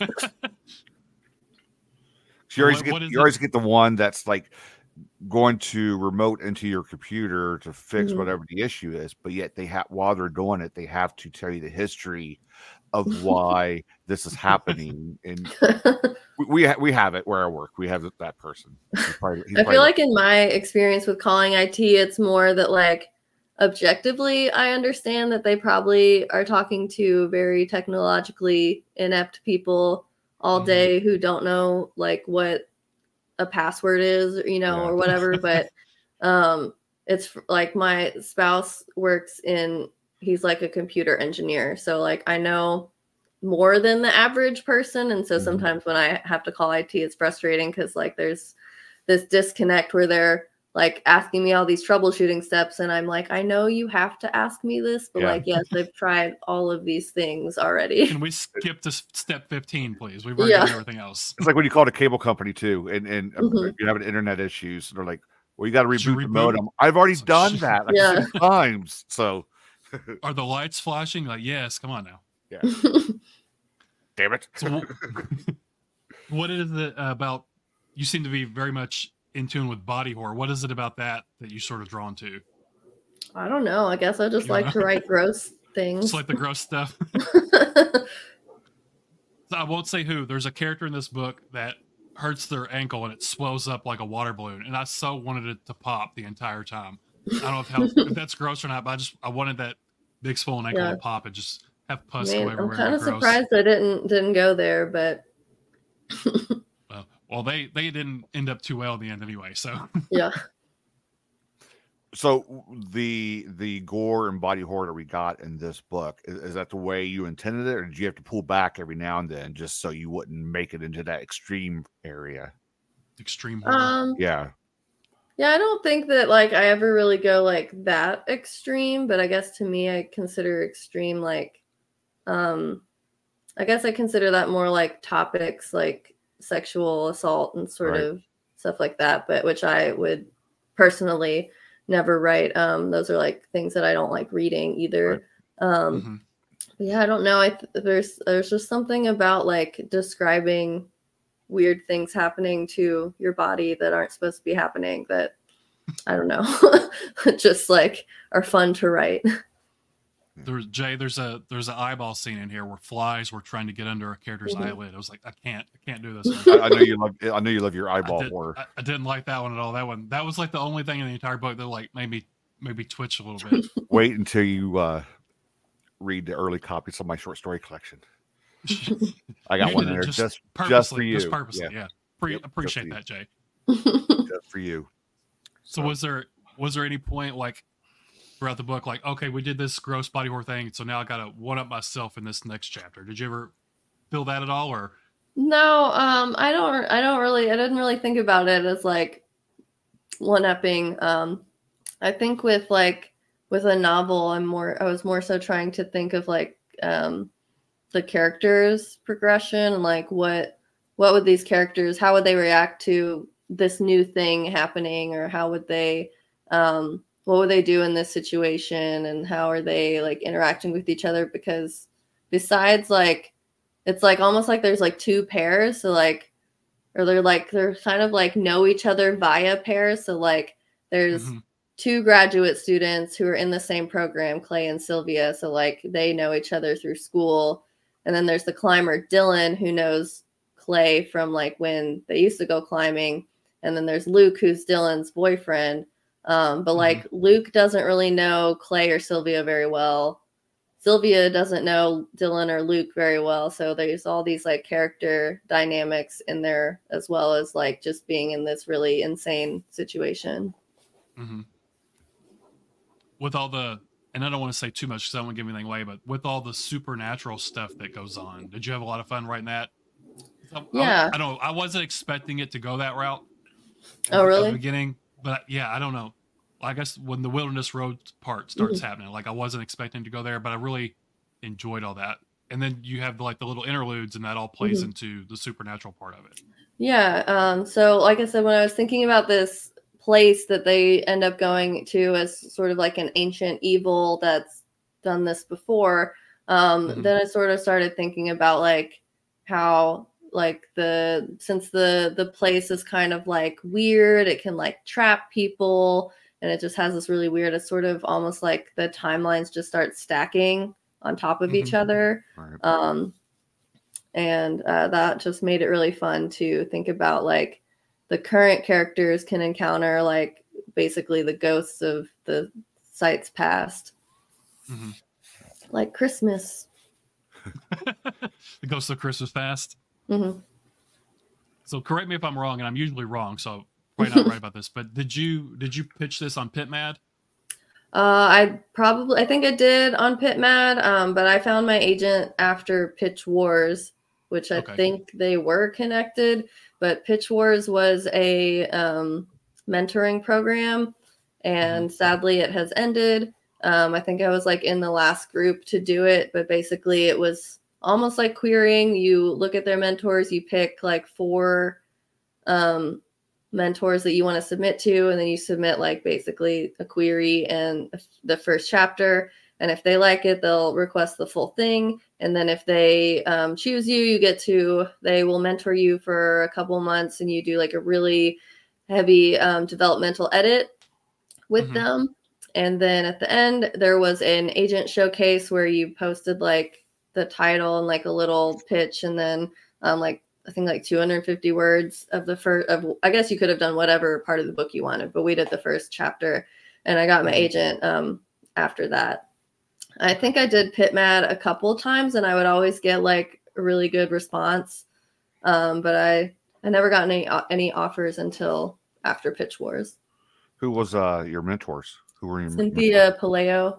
So you always What- get what is you it? always get the one that's like going to remote into your computer to fix Mhm. whatever the issue is, but yet they have while they're doing it, they have to tell you the history of why this is happening. And we we, ha- we have it where I work. We have that- that person. He's probably- he's I probably feel like in my experience with calling I T, it's more that like objectively, I understand that they probably are talking to very technologically inept people all Mhm. day who don't know like what a password is, you know, Yeah. or whatever. But um, it's f- like my spouse works in, he's like a computer engineer. So like I know more than the average person. And so Mhm. sometimes when I have to call I T, it's frustrating because like there's this disconnect where they're like asking me all these troubleshooting steps, and I'm like, I know you have to ask me this, but Yeah. like, yes, I've tried all of these things already. Can we skip to step fifteen, please? We've already Yeah. done everything else. It's like when you call a cable company too, and and uh, Mhm. you're having internet issues. They're like, "Well, you got to Did you reboot the reboot? modem." I've already It's like, done shit. that like Yeah. six times. So, Are the lights flashing? Like, yes, come on now. damn it. So, wh- what is it about? You seem to be very much in tune with body horror. What is it about that that you sort of drawn to? I don't know. I guess I just You like know? to write gross things. Just like the gross stuff. So I won't say who. There's a character in this book that hurts their ankle and it swells up like a water balloon, and I so wanted it to pop the entire time. I don't know if, how, if that's gross or not, but I just I wanted that big swollen ankle Yeah. to pop and just have pus Man, go I'm everywhere. kind and of be gross. surprised I didn't didn't go there, but Uh, well, they they didn't end up too well in the end anyway. So yeah. So the the gore and body horror that we got in this book is, is that the way you intended it, or did you have to pull back every now and then just so you wouldn't make it into that extreme area? extreme horror. Um, Yeah, yeah, I don't think that like I ever really go like that extreme, but I guess to me I consider extreme like um I guess I consider that more like topics like sexual assault and sort Right. of stuff like that, but which I would personally never write. Um those are like things that I don't like reading either. Um Mhm. but yeah, I don't know. I th- there's there's just something about like describing weird things happening to your body that aren't supposed to be happening that I don't know, just like are fun to write. There's Jay. There's a there's an eyeball scene in here where flies were trying to get under a character's Mhm. eyelid. I was like, I can't, I can't do this. one. I, I know you love. I know you love your I, eyeball did, horror. I, I didn't like that one at all. That one, that was like the only thing in the entire book that like made me maybe twitch a little bit. Wait until you uh, read the early copies of my short story collection. I got You one did it there just just just for purposely, you. just purposely, yeah. Pre- Yep, just appreciate for you. that, Jay. Just for you. So was there was there any point like throughout the book like, okay, we did this gross body horror thing, so now I gotta one up myself in this next chapter? Did you ever feel that at all, or No, um, I don't. I don't really. I didn't really think about it as like one-upping. Um, I think with like with a novel, I'm more. I was more so trying to think of like um, the characters' progression and like what what would these characters, how would they react to this new thing happening, or how would they, um, what would they do in this situation, and how are they like interacting with each other? Because besides like it's like almost like there's like two pairs, so like or they're like they're kind of like know each other via pairs, so like there's Mhm. two graduate students who are in the same program, Clay and Sylvia, so like they know each other through school. And then there's the climber Dylan, who knows Clay from like when they used to go climbing. And then there's Luke, who's Dylan's boyfriend. Um, but like Luke doesn't really know Clay or Sylvia very well. Sylvia doesn't know Dylan or Luke very well. So there's all these like character dynamics in there, as well as like just being in this really insane situation. Mm-hmm. With all the, and I don't want to say too much because I don't want to give anything away, but with all the supernatural stuff that goes on, did you have a lot of fun writing that? I, Yeah. I, I don't. I wasn't expecting it to go that route. Oh, at the- really? At the beginning, but yeah, I don't know. I guess when the Wilderness Road part starts Mm-hmm. happening, like I wasn't expecting to go there, but I really enjoyed all that. And then you have like the little interludes, and that all plays Mhm. into the supernatural part of it. Yeah. Um, so, like I said, when I was thinking about this place that they end up going to as sort of like an ancient evil that's done this before, um, Mhm. then I sort of started thinking about like how like the since the the place is kind of like weird, it can like trap people, and it just has this really weird. It's sort of almost like the timelines just start stacking on top of each Mhm. other. Right. Um, and uh, that just made it really fun to think about like the current characters can encounter like basically the ghosts of the sites past, Mhm. like Christmas. The Ghost of Christmas Past. hmm So correct me if I'm wrong, and I'm usually wrong, so probably not right about this. But did you did you pitch this on PitMad? Uh, I probably, I think I did on PitMad, um, but I found my agent after Pitch Wars, which I Okay. think they were connected. But Pitch Wars was a um, mentoring program, and Mm-hmm. sadly it has ended. Um, I think I was like in the last group to do it, but basically it was almost like querying. You look at their mentors, you pick like four um, mentors that you want to submit to, and then you submit like basically a query and the first chapter. And if they like it, they'll request the full thing. And then if they um, choose you, you get to, they will mentor you for a couple months, and you do like a really heavy um, developmental edit with Mhm. them. And then at the end, there was an agent showcase where you posted like the title and like a little pitch, and then um, like I think like two hundred fifty words of the first of, I guess you could have done whatever part of the book you wanted, but we did the first chapter, and I got my agent um, after that. I think I did PitMad a couple times, and I would always get like a really good response. Um, but I, I never got any, any offers until after Pitch Wars. Who was uh your mentors? Who were your Cynthia Paleo.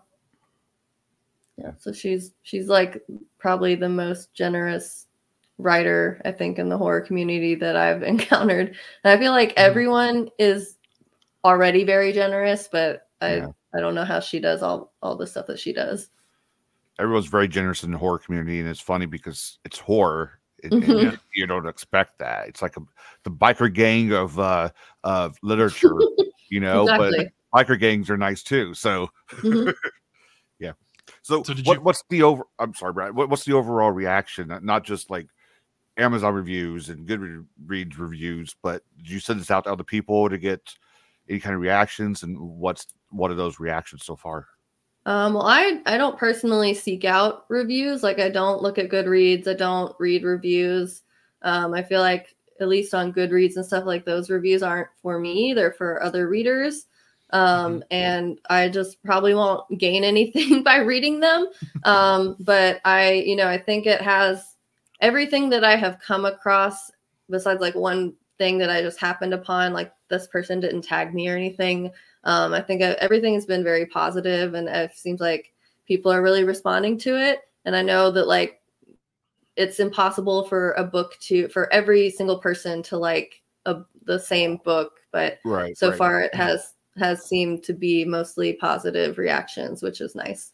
Yeah, so she's she's like probably the most generous writer, I think, in the horror community that I've encountered. And I feel like Mm-hmm. everyone is already very generous, but I Yeah. I don't know how she does all all the stuff that she does. Everyone's very generous in the horror community, and it's funny because it's horror. And, Mhm. and you don't expect that. It's like a, the biker gang of uh of literature, you know. Exactly. But biker gangs are nice too. So Mhm. yeah. So, So did what, you- what's the over? I'm sorry, Brad. What, what's the overall reaction? Not just like Amazon reviews and Goodreads reviews, but did you send this out to other people to get any kind of reactions? And what's what are those reactions so far? Um, well, I, I don't personally seek out reviews. Like I don't look at Goodreads. I don't read reviews. Um, I feel like at least on Goodreads and stuff like those reviews aren't for me. They're for other readers. Um, and I just probably won't gain anything by reading them. Um, but I, you know, I think it has everything that I have come across besides like one thing that I just happened upon, like this person didn't tag me or anything. Um, I think everything has been very positive, and it seems like people are really responding to it. And I know that like it's impossible for a book to, for every single person to like a, the same book, but Right. so right. far it has has seemed to be mostly positive reactions, which is nice.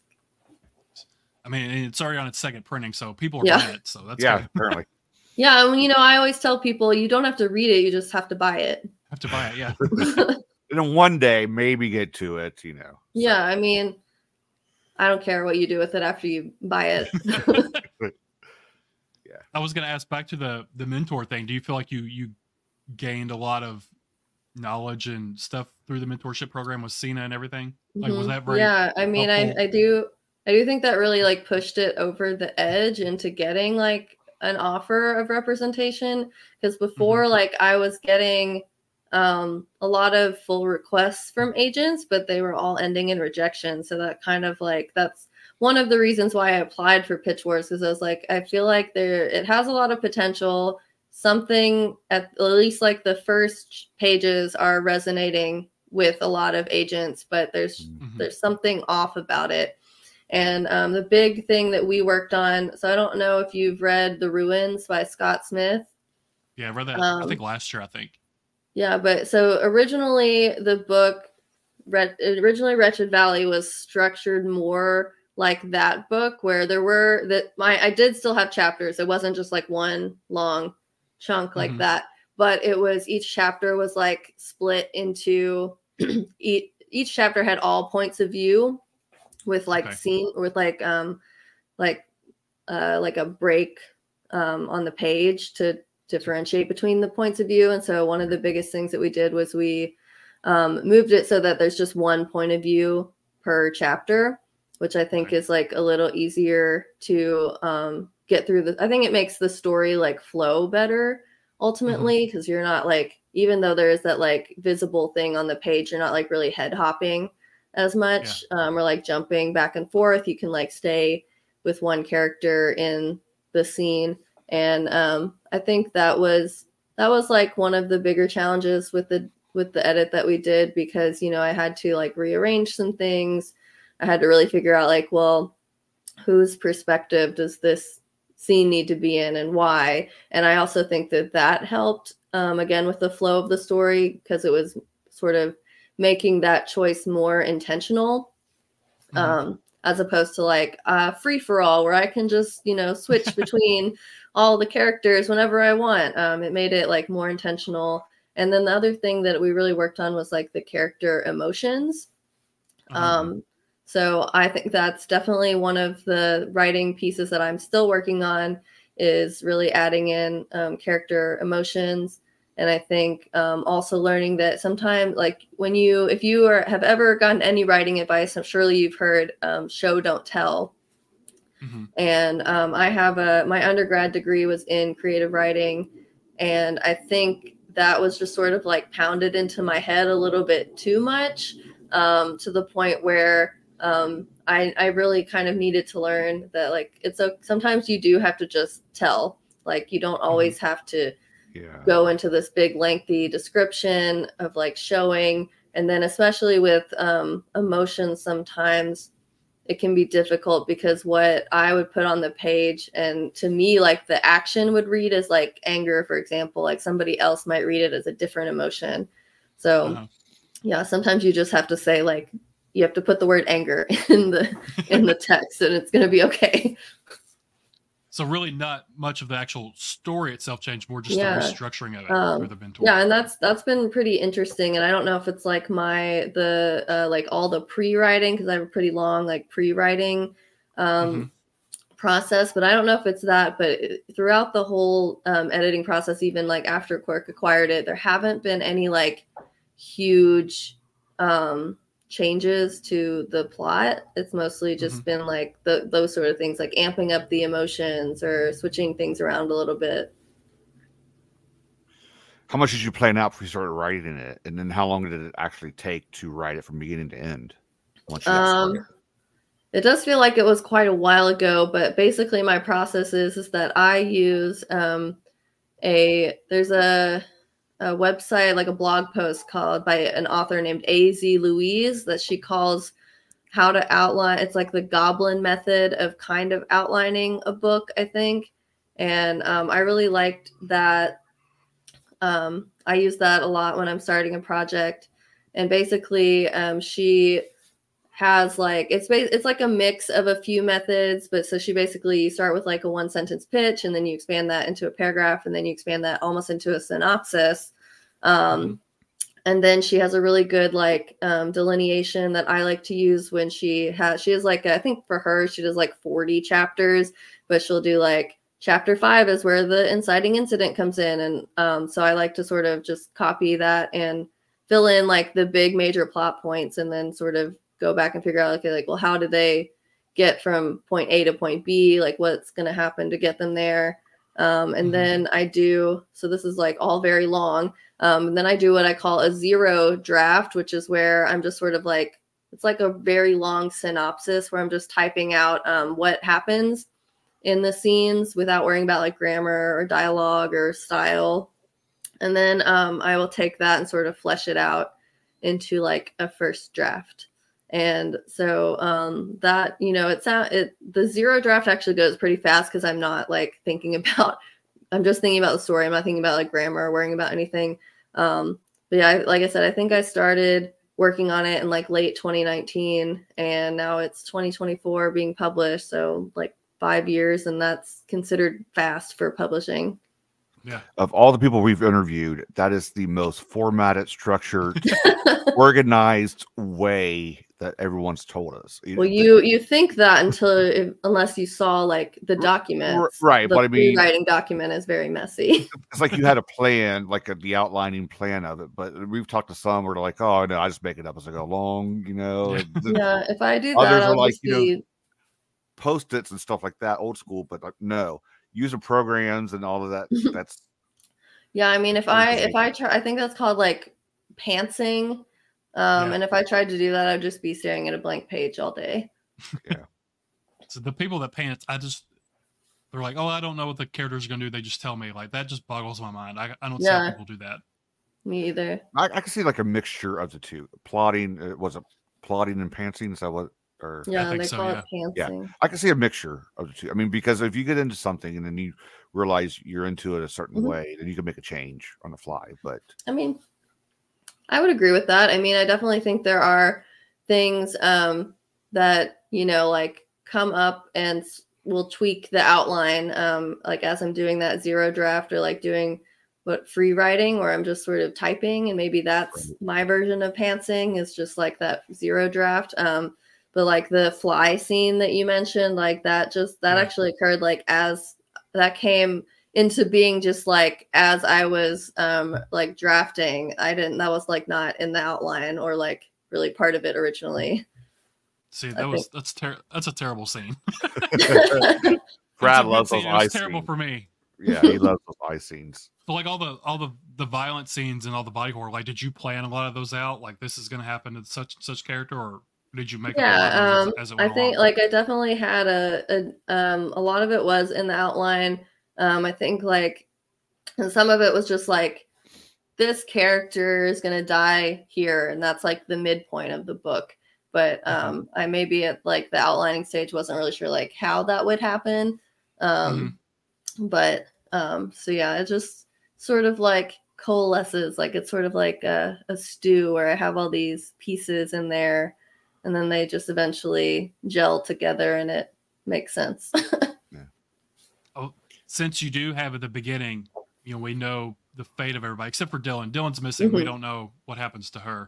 I mean, it's already on its second printing, so people are Yeah. buying it. So that's Yeah, good. apparently. Yeah, I mean, you know, I always tell people you don't have to read it, you just have to buy it. Have to buy it. Yeah. And then one day maybe get to it, you know. Yeah, I mean, I don't care what you do with it after you buy it. Yeah. I was going to ask back to the the mentor thing. Do you feel like you you gained a lot of knowledge and stuff through the mentorship program with Cena and everything? Like, was Mhm. that very? Yeah, I mean, I, helpful? I do I do think that really like pushed it over the edge into getting like an offer of representation, because before like I was getting um a lot of full requests from agents, but they were all ending in rejection. So that kind of like that's one of the reasons why I applied for Pitch Wars, because I was like, I feel like there it has a lot of potential. Something at, at least like the first pages are resonating with a lot of agents, but there's Mhm. there's something off about it. And um, the big thing that we worked on, so I don't know if you've read The Ruins by Scott Smith. Yeah, I read that. I Um, think last year. I think. Yeah, but so originally the book, Ret- originally Wretched Valley was structured more like that book, where there were that my I did still have chapters. It wasn't just like one long chunk like Mhm. that, but it was each chapter was like split into each each chapter had all points of view with like Okay. scene with like um like uh like a break um on the page to differentiate between the points of view. And so one of the biggest things that we did was we um moved it so that there's just one point of view per chapter, which I think Okay. is like a little easier to um get through the I think it makes the story like flow better ultimately, because you're not like, even though there is that like visible thing on the page, you're not like really head hopping as much, um, or like jumping back and forth. You can like stay with one character in the scene. And um, I think that was that was like one of the bigger challenges with the with the edit that we did, because you know I had to like rearrange some things. I had to really figure out like, well, whose perspective does this scene need to be in and why? And I also think that that helped um, again with the flow of the story, because it was sort of making that choice more intentional, mm-hmm. um, as opposed to like uh, free for all, where I can just, you know, switch between all the characters whenever I want. Um, it made it like more intentional. And then the other thing that we really worked on was like the character emotions. Mm-hmm. Um, so I think that's definitely one of the writing pieces that I'm still working on, is really adding in um, character emotions. And I think um, also learning that sometimes, like when you, if you are, have ever gotten any writing advice, I'm surely you've heard um, show, don't tell. Mm-hmm. And um, I have a, my undergrad degree was in creative writing. And I think that was just sort of like pounded into my head a little bit too much, um, to the point where um, I, I really kind of needed to learn that like, it's a, sometimes you do have to just tell, like you don't always mm-hmm. have to yeah. go into this big lengthy description of like showing. And then especially with um, emotions, sometimes it can be difficult because what I would put on the page, and to me, like the action would read as like anger, for example, like somebody else might read it as a different emotion. So uh-huh. yeah, sometimes you just have to say like, you have to put the word anger in the, in the text and it's going to be okay. So really not much of the actual story itself changed, more just yeah. the restructuring of it. Um, the yeah. And that's, that's been pretty interesting. And I don't know if it's like my, the, uh, like all the pre-writing, cause I have a pretty long, like pre-writing, um, mm-hmm. process, but I don't know if it's that, but throughout the whole, um, editing process, even like after Quirk acquired it, there haven't been any like huge, um, changes to the plot. It's mostly just mm-hmm. been like the, those sort of things, like amping up the emotions or switching things around a little bit. How much did you plan out before you started writing it? And then how long did it actually take to write it from beginning to end? Once you um, it does feel like it was quite a while ago, but basically my process is, is that I use um, a, there's a, a website, like a blog post called by an author named A Z Louise, that she calls how to outline. It's like the Goblin method of kind of outlining a book, I think. And um, I really liked that. Um, I use that a lot when I'm starting a project. And basically um, she has like, it's it's like a mix of a few methods, but so she basically, you start with like a one sentence pitch, and then you expand that into a paragraph, and then you expand that almost into a synopsis. Um, mm-hmm. And then she has a really good like um, delineation that I like to use when she has, she has like, I think for her, she does like forty chapters, but she'll do like chapter five is where the inciting incident comes in. And um, so I like to sort of just copy that and fill in like the big major plot points, and then sort of go back and figure out, okay, like, well, how did they get from point A to point B? Like what's going to happen to get them there? Um, and mm-hmm. then I do, so this is like all very long. Um, and then I do what I call a zero draft, which is where I'm just sort of like, it's like a very long synopsis where I'm just typing out um, what happens in the scenes without worrying about like grammar or dialogue or style. And then um, I will take that and sort of flesh it out into like a first draft. And so um, that, you know, it's it, the zero draft actually goes pretty fast because I'm not like thinking about, I'm just thinking about the story. I'm not thinking about like grammar or worrying about anything. Um, but yeah, like I said, I think I started working on it in like late twenty nineteen, and now it's twenty twenty-four being published. So like five years, and that's considered fast for publishing. Yeah. Of all the people we've interviewed, that is the most formatted, structured, organized way that everyone's told us. Well, you you think that until if, unless you saw like the documents, right? The but I mean, writing document is very messy. It's like you had a plan, like a, the outlining plan of it. But we've talked to some where they're like, "Oh no, I just make it up as I go along," you know. And yeah, if I do that, others I'll are like, just you be... know, post-its and stuff like that, old school. But like, no, using programs and all of that. That's yeah. I mean, if I if I try, I think that's called like pantsing. Um, yeah. And if I tried to do that, I'd just be staring at a blank page all day. Yeah. So the people that pants, I just, they're like, oh, I don't know what the characters are going to do. They just tell me. Like, that just boggles my mind. I, I don't see yeah. how people do that. Me either. I, I can see like a mixture of the two. Plotting, uh, was it plotting and pantsing? Is that what? Or yeah, I think they so, call yeah. it pantsing. Yeah, I can see a mixture of the two. I mean, because if you get into something and then you realize you're into it a certain mm-hmm. way, then you can make a change on the fly. But I mean, I would agree with that. I mean, I definitely think there are things um, that, you know, like come up and will tweak the outline. Um, like as I'm doing that zero draft or like doing what free writing where I'm just sort of typing, and maybe that's my version of pantsing is just like that zero draft. Um, but like the fly scene that you mentioned, like that just that actually occurred like as that came into being just like as I was um like drafting. I didn't that was like not in the outline or like really part of it originally. See, that I was think. that's ter- that's a terrible scene. Brad loves those eye terrible scenes. for me. Yeah, he loves those eye scenes. So like all the all the the violent scenes and all the body horror, like did you plan a lot of those out? Like this is going to happen to such such character, or did you make yeah, up a lot um, as, as it I went think along? like I definitely had a, a um a lot of it was in the outline. Um, I think like, and some of it was just like this character is going to die here, and that's like the midpoint of the book. But um, I maybe at like the outlining stage wasn't really sure like how that would happen. Um, mm-hmm. But um, so yeah, it just sort of like coalesces, like it's sort of like a, a stew where I have all these pieces in there, and then they just eventually gel together, and it makes sense. Yeah. Oh, since you do have at the beginning, you know, we know the fate of everybody except for Dylan. Dylan's missing. Mm-hmm. We don't know what happens to her.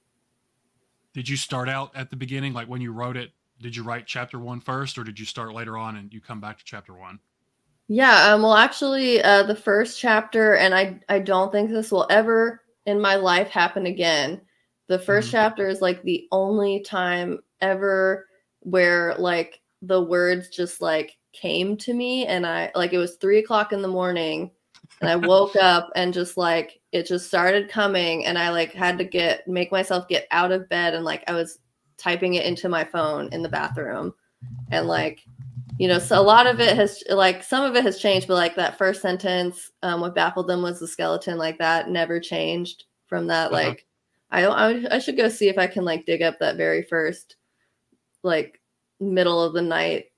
Did you start out at the beginning, like when you wrote it? Did you write chapter one first, or did you start later on and you come back to chapter one? Yeah, um, well, actually, uh, the first chapter, and I, I don't think this will ever in my life happen again. The first mm-hmm. chapter is like the only time ever where like the words just like came to me, and I like it was three o'clock in the morning, and I woke up and just like it just started coming, and I like had to get make myself get out of bed, and like I was typing it into my phone in the bathroom, and like. You know, so a lot of it has, like, some of it has changed, but like that first sentence, um, what baffled them was the skeleton, like that never changed from that. Uh-huh. Like, I don't, I, I should go see if I can like dig up that very first, like, middle of the night,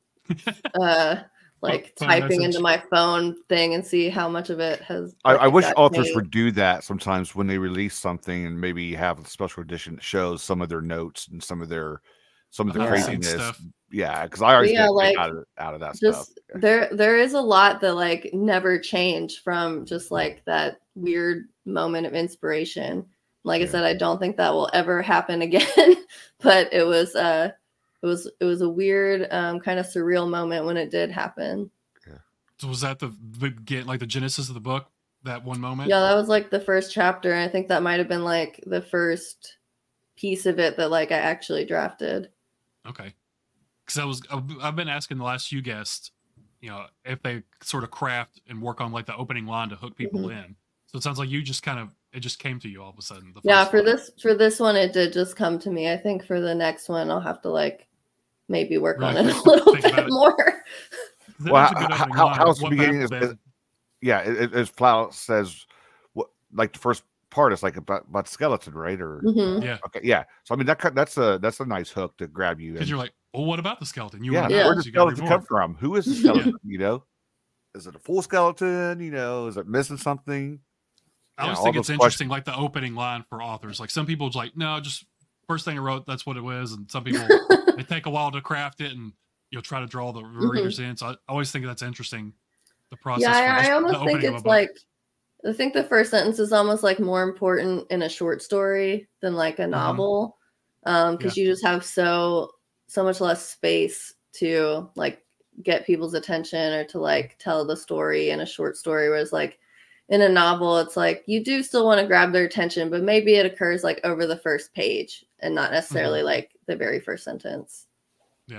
uh, like phone typing message. Into my phone thing and see how much of it has. I, I wish authors made. would do that sometimes when they release something and maybe have a special edition that shows some of their notes and some of their. Some of the yeah. craziness, yeah, because I always yeah, get like, out of out of that just, stuff. There, there is a lot that like never changed from just like that weird moment of inspiration. Like yeah. I said, I don't think that will ever happen again. But it was, uh, it was, it was a weird, um, kind of surreal moment when it did happen. Yeah. So was that the get like the genesis of the book? That one moment? Yeah, that was like the first chapter. And I think that might have been like the first piece of it that like I actually drafted. Okay, because I was I've been asking the last few guests, you know, if they sort of craft and work on like the opening line to hook people mm-hmm. in. So it sounds like you just kind of it just came to you all of a sudden. The yeah, for line. this for this one, it did just come to me. I think for the next one, I'll have to like maybe work really on it a little bit it. more. Well, how, how, how's the beginning? Is, is, yeah, it, as Plow says, what like the first part is like about, about skeleton, right? Or mm-hmm. yeah, okay, yeah. So I mean that that's a that's a nice hook to grab you. Because you're like, well, what about the skeleton? You yeah, yeah. where does the skeleton come from? Who is the skeleton? yeah. You know, is it a full skeleton? You know, is it missing something? I always yeah, think it's interesting, questions. Like the opening line for authors. Like some people like, no, just first thing I wrote, that's what it was, and some people they take a while to craft it and you'll try to draw the mm-hmm. readers in. So I always think that's interesting. The process. Yeah, for I, I almost think it's like. I think the first sentence is almost like more important in a short story than like a novel. Um, because yeah. you just have so so much less space to like get people's attention or to like tell the story in a short story. Whereas like in a novel, it's like you do still want to grab their attention, but maybe it occurs like over the first page and not necessarily mm-hmm. like the very first sentence. Yeah.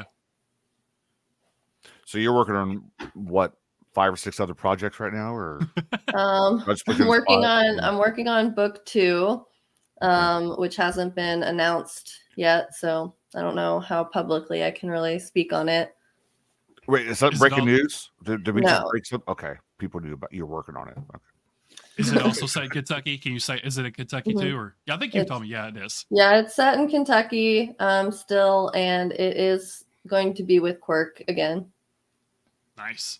So you're working on what? Five or six other projects right now, or um, I'm working on I'm working on book two, um, which hasn't been announced yet, so I don't know how publicly I can really speak on it. Wait, is that is breaking all... news? Did, did we no. just break some? Okay, people knew about you're working on it. Okay. Is it also set in Kentucky? Can you say is it in Kentucky mm-hmm. too? Or yeah, I think you told me. Yeah, it is. Yeah, it's set in Kentucky um, still, and it is going to be with Quirk again. Nice.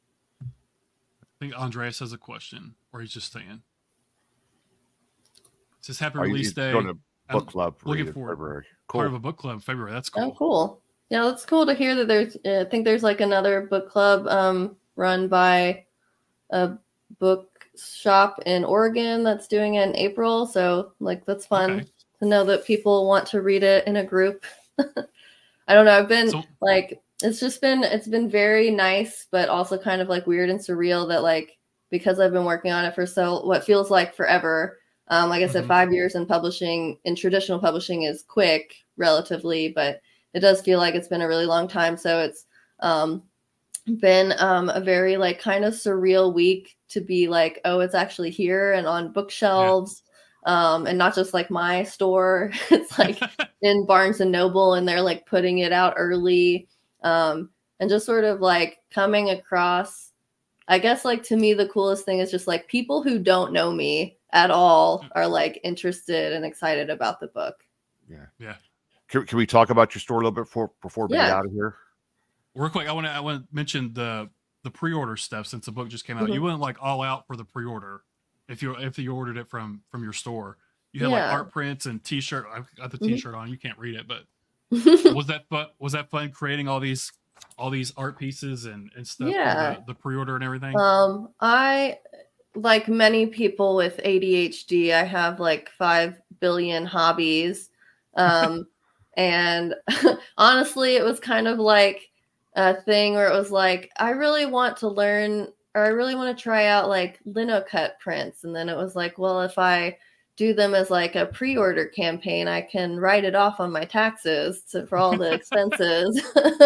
I think Andreas has a question, or he's just saying. says happy Oh, you- release you're day. going to book I'm club looking read in forward- February. Part of Cool. a book club in February. That's cool. Oh, cool. Yeah, that's cool to hear that there's, uh, I think there's like another book club um, run by a book shop in Oregon that's doing it in April. So, like, that's fun Okay. to know that people want to read it in a group. I don't know. I've been So- like, it's just been, it's been very nice, but also kind of like weird and surreal that, like, because I've been working on it for so, what feels like forever. Um, like I said, Mhm. five years in publishing, in traditional publishing is quick relatively, but it does feel like it's been a really long time. So it's um, been um, a very like kind of surreal week to be like, oh, it's actually here and on bookshelves. Um, and not just like my store. It's like in Barnes and Noble, and they're like putting it out early. Um, and just sort of like coming across, I guess like to me, the coolest thing is just like people who don't know me at all are like interested and excited about the book. Yeah. Yeah. Can, can we talk about your store a little bit before before we get Yeah. out of here? Real quick, I want to I want to mention the the pre-order stuff since the book just came out. Mhm. You went like all out for the pre-order if you if you ordered it from from your store. You had like Yeah. art prints and T-shirt. I've got the Mhm. T-shirt on. You can't read it, but was that fun? Was that fun creating all these all these art pieces and and stuff Yeah. for the, the pre-order and everything? Um, I, like many people with A D H D, I have like five billion hobbies. Um, and honestly, it was kind of like a thing where it was like, I really want to learn, or I really want to try out like linocut prints. And then it was like, well, if I do them as like a pre-order campaign, I can write it off on my taxes to, for all the expenses.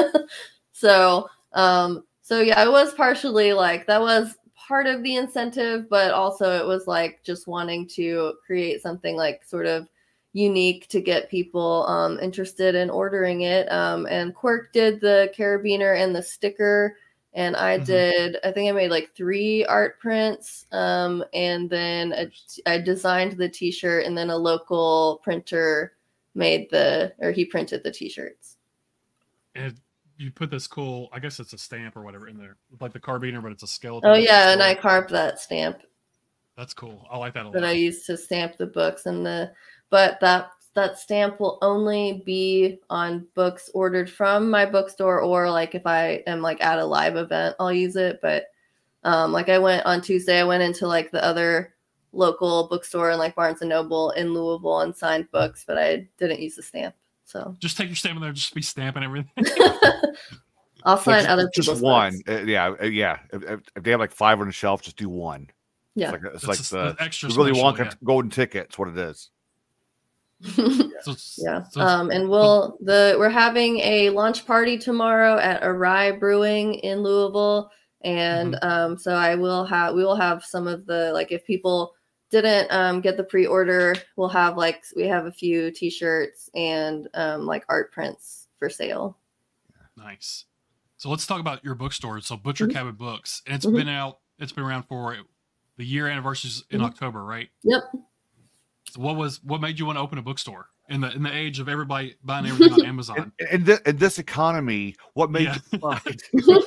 So, um, so yeah, I was partially like, that was part of the incentive, but also it was like just wanting to create something like sort of unique to get people um, interested in ordering it. Um, and Quirk did the carabiner and the sticker, and I Mhm. did, I think I made like three art prints, um, and then a, I designed the t-shirt, and then a local printer made the, or he printed the t-shirts. And you put this cool, I guess it's a stamp or whatever in there, like the carbiner, but it's a skeleton. Oh yeah, and I carved that stamp That's cool. I like that a lot. that I used to stamp the books, and the but that that stamp will only be on books ordered from my bookstore, or like if I am like at a live event, I'll use it. But um, like I went on Tuesday, I went into like the other local bookstore in like Barnes and Noble in Louisville and signed books, but I didn't use the stamp. So Just take your stamp in there, just be stamping everything. I'll sign Well, other just people's one. books. Uh, yeah, uh, yeah. If, if- if they have like five on the shelf, just do one. Yeah. It's like, it's That's like just the, the extra the Willy special, Wonka yeah. golden ticket. It's what it is. So it's- Yeah. so it's- Um, and we'll the we're having a launch party tomorrow at Arai Brewing in Louisville, and Mm-hmm. um, so I will have we will have some of the, like, if people didn't um get the pre-order, we'll have like we have a few T-shirts and um like art prints for sale. Nice. So let's talk about your bookstore. So Butcher Mhm. Cabin Books, and it's Mhm. been out. It's been around for the year anniversaries in Mhm. October, right? Yep. So what was what made you want to open a bookstore in the in the age of everybody buying everything on Amazon? In, in, thi- in this economy, what made Yeah. you find?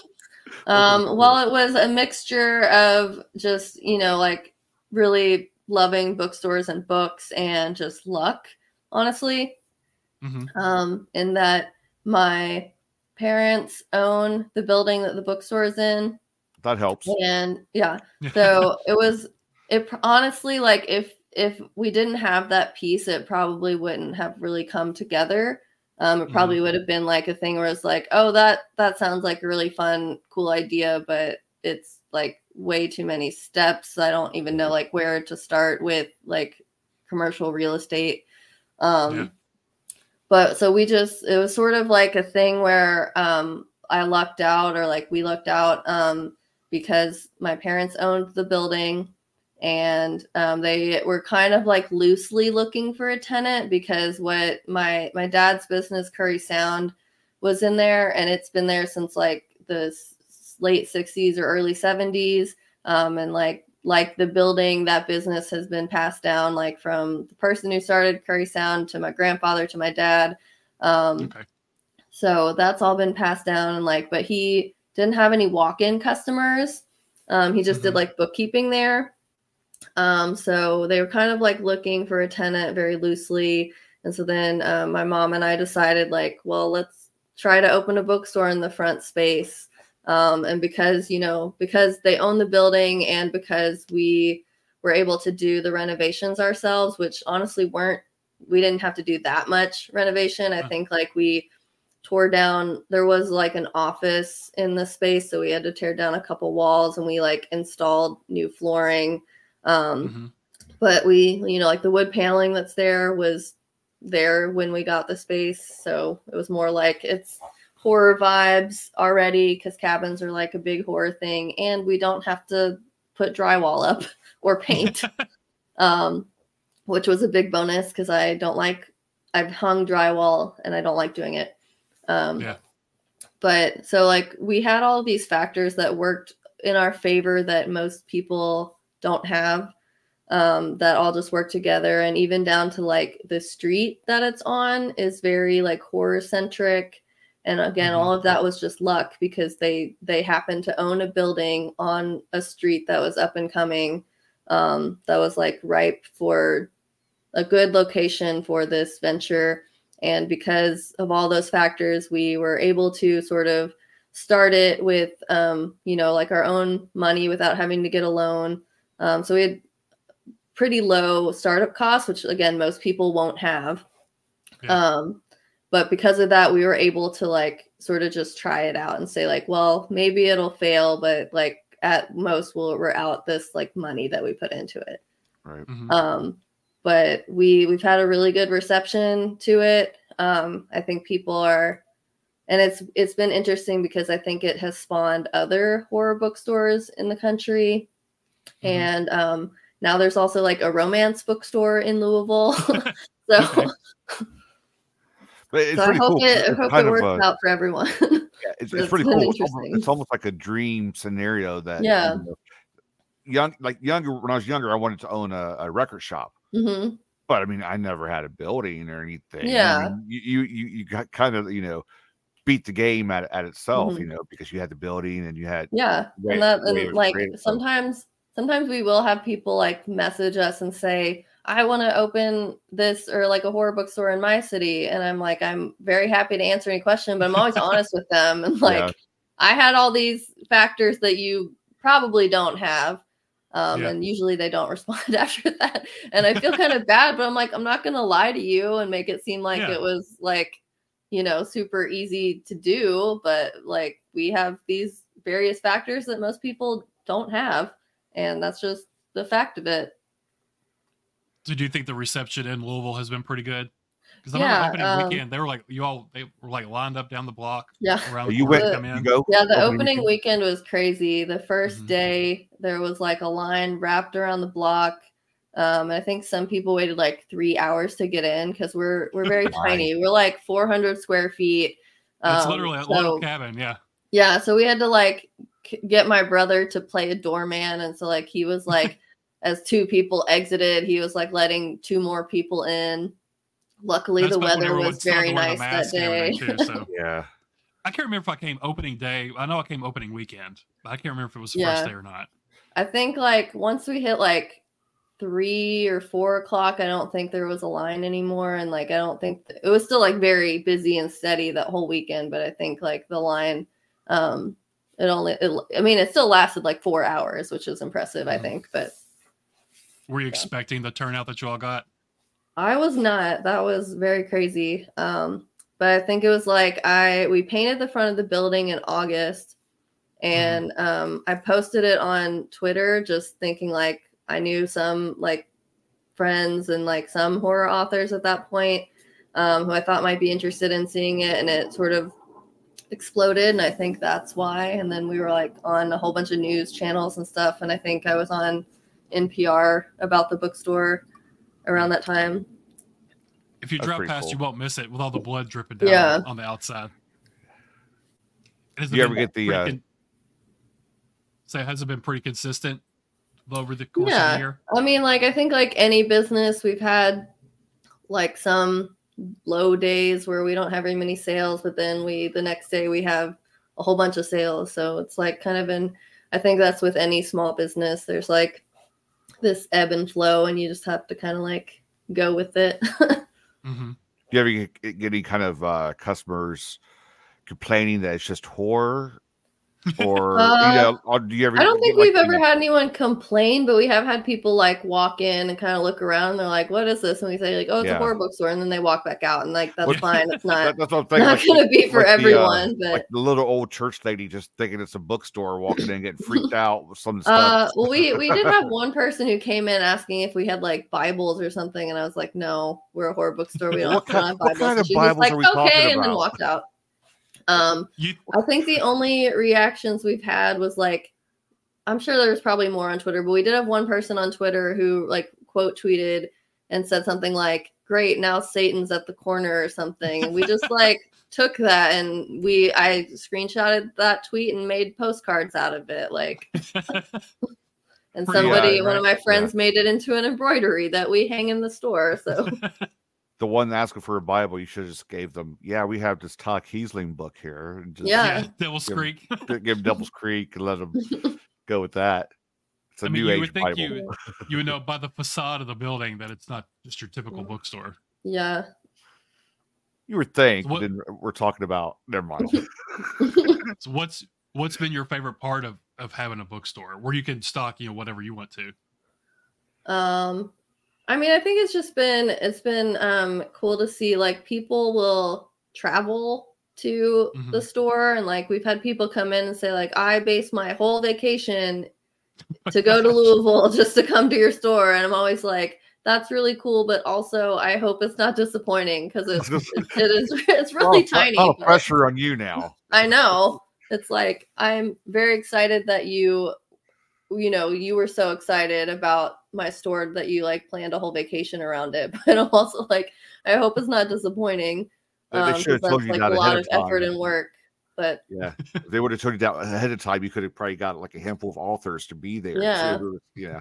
Um, well, it was a mixture of just, you know, like really loving bookstores and books and just luck, honestly. Mhm. Um, in that my parents own the building that the bookstore is in. That helps. And yeah, so it was, it pr- honestly, like if, if we didn't have that piece, it probably wouldn't have really come together. Um, it probably would have been like a thing where it's like, oh, that, that sounds like a really fun, cool idea, but it's like way too many steps. I don't even know like where to start with like commercial real estate. Um, Yeah. But so we just, it was sort of like a thing where um, I lucked out, or like we lucked out um, because my parents owned the building, and um, they were kind of like loosely looking for a tenant because what my, my dad's business, Curry Sound, was in there, and it's been there since like the s- late sixties or early seventies. Um, and like, like the building, that business has been passed down, like from the person who started Curry Sound to my grandfather to my dad. Um, Okay. so that's all been passed down, and like, but he didn't have any walk-in customers. Um, he just Mhm. did like bookkeeping there. Um, so they were kind of like looking for a tenant very loosely. And so then um, my mom and I decided like, well, let's try to open a bookstore in the front space. Um, and because, you know, because they own the building and because we were able to do the renovations ourselves, which honestly weren't, we didn't have to do that much renovation. I think like we tore down, there was like an office in the space. So we had to tear down a couple walls and we like installed new flooring. Um, mm-hmm. But we, you know, like the wood paneling that's there was there when we got the space. So it was more like it's horror vibes already because cabins are like a big horror thing. And we don't have to put drywall up or paint, um, which was a big bonus because I don't like, I've hung drywall and I don't like doing it. Um, yeah. But so like we had all of these factors that worked in our favor that most people don't have, um, that all just work together. And even down to like the street that it's on is very like horror centric. And again, mm-hmm. all of that was just luck because they, they happened to own a building on a street that was up and coming, um, that was like ripe for a good location for this venture. And because of all those factors, we were able to sort of start it with, um, you know, like our own money without having to get a loan. Um, so we had pretty low startup costs, which again, most people won't have. Yeah. Um, but because of that, we were able to like sort of just try it out and say like, well, maybe it'll fail, but like at most we'll, we're out this like money that we put into it. Right. Mm-hmm. Um, But we, we've had a really good reception to it. Um, I think people are, and it's it's been interesting because I think it has spawned other horror bookstores in the country. Mm-hmm. And um, now there's also like a romance bookstore in Louisville. so okay. But it's so pretty I hope cool. it, I hope it works a, out for everyone. Yeah, it's, it's, it's pretty cool. It's almost, it's almost like a dream scenario that, yeah. You know, young, like younger, when I was younger, I wanted to own a, a record shop. Mm-hmm. But I mean, I never had a building or anything. Yeah. I mean, you, you, you got kind of, you know, beat the game at, at itself, mm-hmm. you know, because you had the building and you had. Yeah. Way, and that, and like sometimes, sometimes we will have people like message us and say, I want to open this or like a horror bookstore in my city. And I'm like, I'm very happy to answer any question, but I'm always honest with them. And like, yeah. I had all these factors that you probably don't have. Um, yeah. And usually they don't respond after that. And I feel kind of bad, but I'm like, I'm not going to lie to you and make it seem like yeah. it was like, you know, super easy to do. But like, we have these various factors that most people don't have. And that's just the fact of it. So do you think the reception in Louisville has been pretty good? Because I yeah, remember opening um, weekend, they were like, you all, they were like lined up down the block. Yeah. Around the you went, come in. You go, yeah, the opening, opening weekend. weekend was crazy. The first mm-hmm. day, there was like a line wrapped around the block. Um, I think some people waited like three hours to get in because we're we're very tiny. We're like four hundred square feet. Um, it's literally a so, little cabin, yeah. Yeah, so we had to like k- get my brother to play a doorman, and so like he was like, as two people exited, he was like letting two more people in. Luckily, That's the weather was very nice that day. Too, so. Yeah. I can't remember if I came opening day. I know I came opening weekend, but I can't remember if it was the yeah. first day or not. I think like once we hit like three or four o'clock, I don't think there was a line anymore. And like, I don't think th- it was still like very busy and steady that whole weekend. But I think like the line, um, it only, it, I mean, it still lasted like four hours, which is impressive, mm-hmm. I think. But were you yeah. expecting the turnout that you all got? I was not. That was very crazy. Um, but I think it was like I we painted the front of the building in August, and mm-hmm. um, I posted it on Twitter, just thinking like I knew some like friends and like some horror authors at that point, um, who I thought might be interested in seeing it, and it sort of exploded, and I think that's why. And then we were like on a whole bunch of news channels and stuff, and I think I was on N P R about the bookstore around that time. If you That's drive past, cool. you won't miss it with all the blood dripping down yeah. on the outside. Has you ever get the? Uh... Con- Say, has it been pretty consistent over the course yeah. of the year? I mean, like I think like any business, we've had like some low days where we don't have very many sales, but then we the next day we have a whole bunch of sales. So it's like kind of in. I think that's with any small business. There's like this ebb and flow, and you just have to kind of like go with it. Mm-hmm. Do you ever get, get any kind of uh, customers complaining that it's just horror? Or, Uh, you know, or do you ever? I don't think get, like, we've ever you know- had anyone complain, but we have had people like walk in and kind of look around. And they're like, "What is this?" And we say like, "Oh, it's Yeah. a horror bookstore," and then they walk back out, and like that's What- fine. It's not That, that's what I'm thinking. not like, going to be for like the, uh, everyone, but like the little old church lady just thinking it's a bookstore, walking in, getting freaked out with some stuff. uh, well, we we did have one person who came in asking if we had like Bibles or something, and I was like, "No, we're a horror bookstore. We don't, What we don't kind- have what Bibles." kind And of she was Bibles like, are we "Okay," talking and then about? walked out. Um, You, I think the only reactions we've had was like, I'm sure there's probably more on Twitter, but we did have one person on Twitter who like quote tweeted and said something like, "Great, now Satan's at the corner" or something. And we just like took that and we I screenshotted that tweet and made postcards out of it. Like and Pretty somebody, odd, one of right? my friends made it into an embroidery that we hang in the store. So The one asking for a Bible, you should have just gave them. Yeah, we have this Todd Kiesling book here, and just Yeah. yeah, Devil's Give- Creek. give Devil's Creek and let them go with that. It's a I mean, new you age would think Bible. you you would know by the facade of the building that it's not just your typical bookstore. yeah. You would think. What- Then we're talking about. Never mind. So what's what's been your favorite part of of having a bookstore where you can stock, you know, whatever you want to? Um, I mean, I think it's just been it's been um cool to see like people will travel to Mhm. the store, and like we've had people come in and say like, I base my whole vacation to go to Louisville just to come to your store, and I'm always like, that's really cool, but also I hope it's not disappointing because it's it, it is it's really Oh, tiny. Oh, but- pressure on you now. I know. It's like I'm very excited that you you know, you were so excited about my store that you like planned a whole vacation around it. But I'm also like, I hope it's not disappointing. They- they Um, should have 'cause told that's you like that a ahead lot of of effort time. and work. But Yeah, if they would have told you that ahead of time, you could have probably got like a handful of authors to be there. Yeah. So, yeah.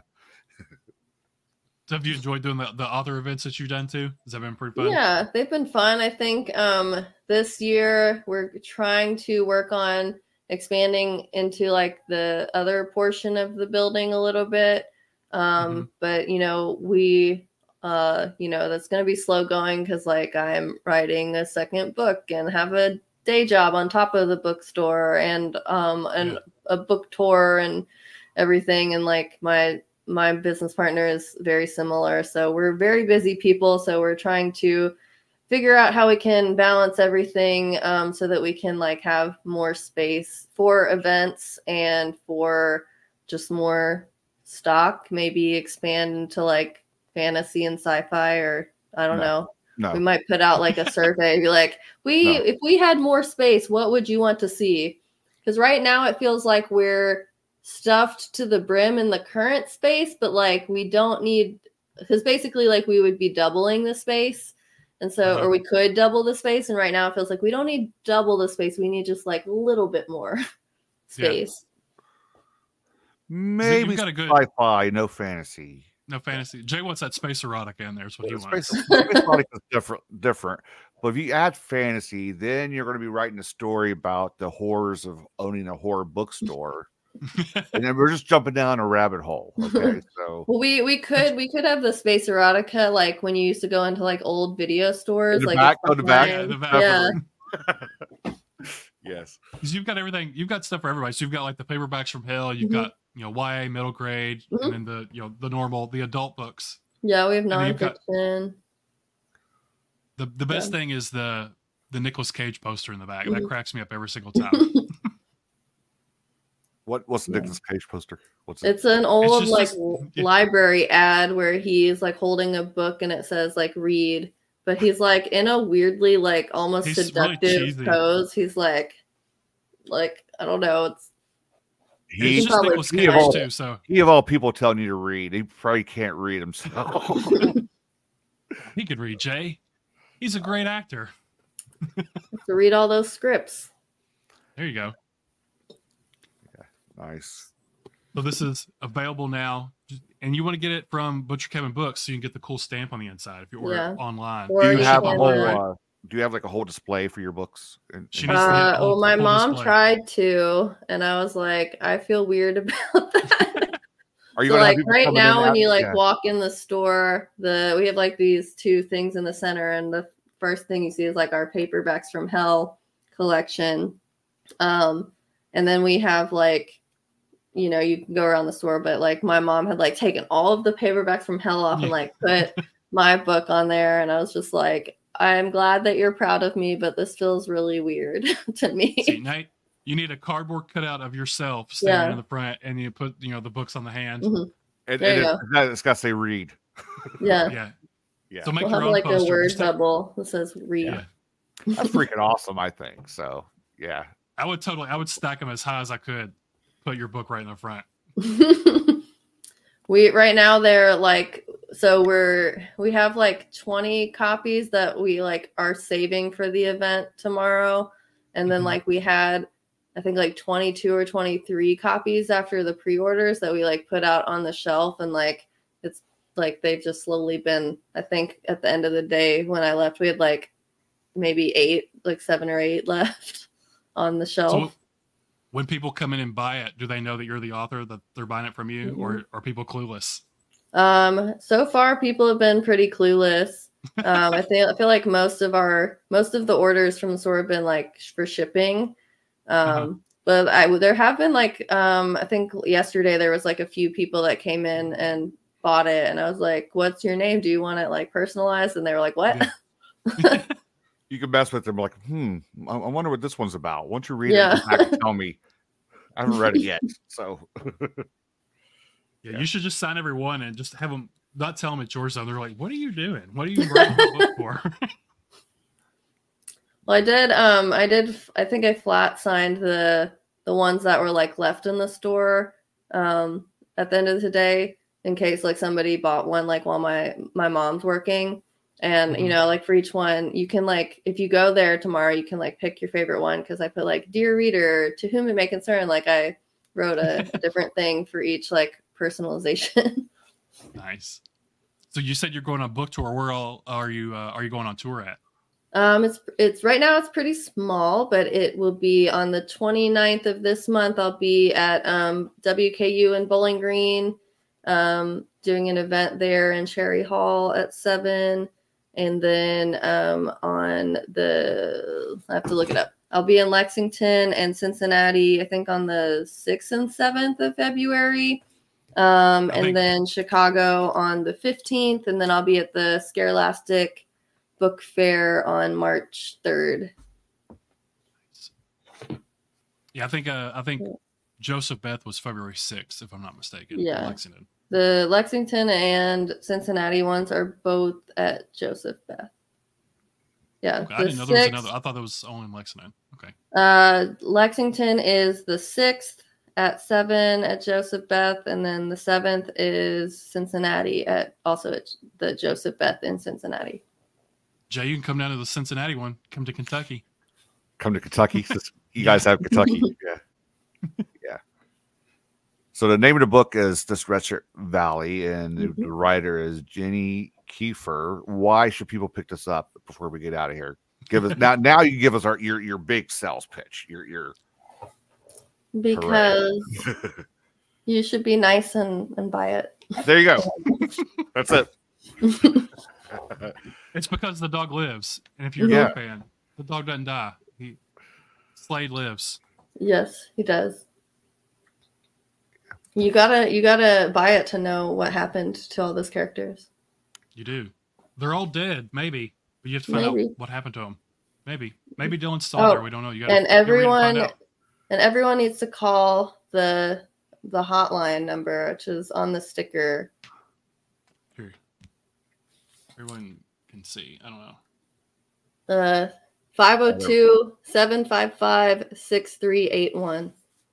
So have you enjoyed doing the, the author events that you've done too? Has that been pretty fun? yeah, they've been fun. I think um this year we're trying to work on expanding into like the other portion of the building a little bit. Um, Mhm. but you know, we uh, you know, that's gonna be slow going because like I'm writing a second book and have a day job on top of the bookstore and um and Yeah. a book tour and everything, and like my my business partner is very similar, so we're very busy people, so we're trying to figure out how we can balance everything um, so that we can like have more space for events and for just more stock, maybe expand into like fantasy and sci-fi, or I don't No. know. No. We might put out like a survey, be like, we No. if we had more space, what would you want to see? Because right now it feels like we're stuffed to the brim in the current space, but like we don't need, because basically like we would be doubling the space, and so Uh-huh. or we could double the space, and right now it feels like we don't need double the space, we need just like a little bit more space. Maybe got a good- sci-fi, no fantasy. No fantasy. Jay wants that space erotica in there. Is what he Space, wants. space erotica is different, different. But if you add fantasy, then you're going to be writing a story about the horrors of owning a horror bookstore, and then we're just jumping down a rabbit hole. Okay, so Well, we we could we could have the space erotica like when you used to go into like old video stores, In the like back, it's go to the back. Yeah, fine. the back. Yeah. yes, 'Cause you've got everything. You've got stuff for everybody. So you've got like the paperbacks from hell. You've Mhm. got you know Y A middle grade, Mhm. and then the you know the normal the adult books. Yeah, we have then you've got- nonfiction. The the best Yeah. thing is the the Nicolas Cage poster in the back. That Mhm. cracks me up every single time. what what's the Yeah. Nicolas Cage poster? What's it? It's an old just like this- l- yeah. library ad where he's like holding a book and it says like read, but he's like in a weirdly like almost He's really seductive cheesy. pose. He's like like I don't know, it's He, It's just probably- Nicolas he Cage of all- too. So he of all people telling you to read, he probably can't read himself. he could read. Jay, he's a great actor. to read all those scripts. There you go. Nice. So this is available now, and you want to get it from Butcher Kevin Books, so you can get the cool stamp on the inside if you order Yeah. it online. Or Do you you have a can, whole? uh, Uh, do you have like a whole display for your books? And- She and- needs to get Uh, a whole- well, my whole mom display. tried to, and I was like, I feel weird about that. Are you So gonna have like people right coming in now, when out- you like yeah. walk in the store, the we have like these two things in the center, and the first thing you see is like our Paperbacks from Hell collection, um, and then we have like, you know, you can go around the store, but like my mom had like taken all of the Paperbacks from Hell off and like put my book on there, and I was just like, I'm glad that you're proud of me, but this feels really weird to me. See, Nate, you need a cardboard cutout of yourself standing Yeah. in the front, and you put, you know, the books on the hand. Mhm. And, There and you it, go. it's got to say read. Yeah. Yeah. Yeah. So make We'll your have own like a poster. word Just take- bubble that says read. Yeah. That's freaking awesome, I think. So, yeah. I would totally, I would stack them as high as I could. Put your book right in the front. We right now they're like, so we're we have like twenty copies that we like are saving for the event tomorrow, and then Mhm. like we had I think like twenty-two or twenty-three copies after the pre-orders that we like put out on the shelf, and like it's like they've just slowly been, I think at the end of the day when I left we had like maybe eight, like seven or eight left on the shelf. So when people come in and buy it, do they know that you're the author, that they're buying it from you, Mhm. or are people clueless? Um, so far people have been pretty clueless. Um, I feel I feel like most of our most of the orders from the store have been like sh- for shipping. Um, Uh-huh. but I there have been like um I think yesterday there was like a few people that came in and bought it, and I was like, "What's your name? Do you want it like personalized?" And they were like, "What?" Yeah. You can mess with them like, hmm, I, I wonder what this one's about. Once you read Yeah. it, come back and tell me. I haven't read it yet. So, Yeah, Yeah. you should just sign every one and just have them not tell them it's yours. Though they're like, "What are you doing? What are you writing that book for?" Well, I did. Um, I did. I think I flat signed the the ones that were like left in the store. Um, at the end of the day, in case like somebody bought one like while my my mom's working, and you Mhm. know, like for each one, you can like if you go there tomorrow, you can like pick your favorite one because I put like dear reader, to whom it may concern. Like I wrote a, a different thing for each like personalization. Nice. So you said you're going on book tour. Where all are you? Uh, are you going on tour at? Um, it's it's right now it's pretty small, but it will be on the twenty-ninth of this month. I'll be at um, W K U in Bowling Green, um, doing an event there in Cherry Hall at seven, and then um, on the I have to look it up. I'll be in Lexington and Cincinnati, I think on the sixth and seventh of February. Um, I and think- then Chicago on the fifteenth, and then I'll be at the Scarelastic Book Fair on March third. Yeah, I think. Uh, I think Joseph Beth was February sixth, if I'm not mistaken. in Yeah. Lexington. The Lexington and Cincinnati ones are both at Joseph Beth. Yeah, Okay, I the didn't know there was sixth- another. I thought there was only in Lexington. Okay. Uh, Lexington is the sixth at seven at Joseph Beth, and then the seventh is Cincinnati at also at the Joseph Beth in Cincinnati. Jay, you can come down to the Cincinnati one. Come to Kentucky. come to Kentucky. Since you guys have Kentucky. Yeah. Yeah. So the name of the book is This Wretched Valley, and the, the writer is Jenny Kiefer. Why should people pick this up before we get out of here? Give us now. Now you give us our your your big sales pitch. Your your Because you should be nice and, and buy it. there you go. That's it. It's because the dog lives, and if you're a Yeah. dog fan, the dog doesn't die. He Slade lives. Yes, he does. You gotta you gotta buy it to know what happened to all those characters. You do. They're all dead, maybe, but you have to find Maybe. out what happened to them. Maybe, maybe Dylan's still Oh, there. We don't know. You got And everyone and everyone needs to call the the hotline number, which is on the sticker. Here, everyone can see. I don't know. Uh five oh two, seven five five, six three eight one.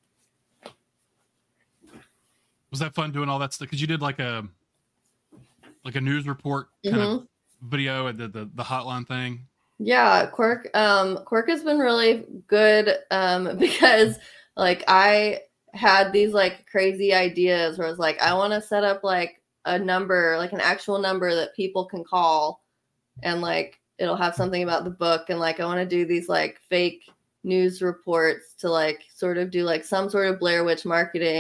Was that fun doing all that stuff? Because you did like a like a news report kind of video and the, the the hotline thing. Yeah, Quirk um Quirk has been really good um because like I had these like crazy ideas where I was like, I want to set up like a number, like an actual number that people can call, and like it'll have something about the book, and like I want to do these like fake news reports to like sort of do like some sort of Blair Witch marketing.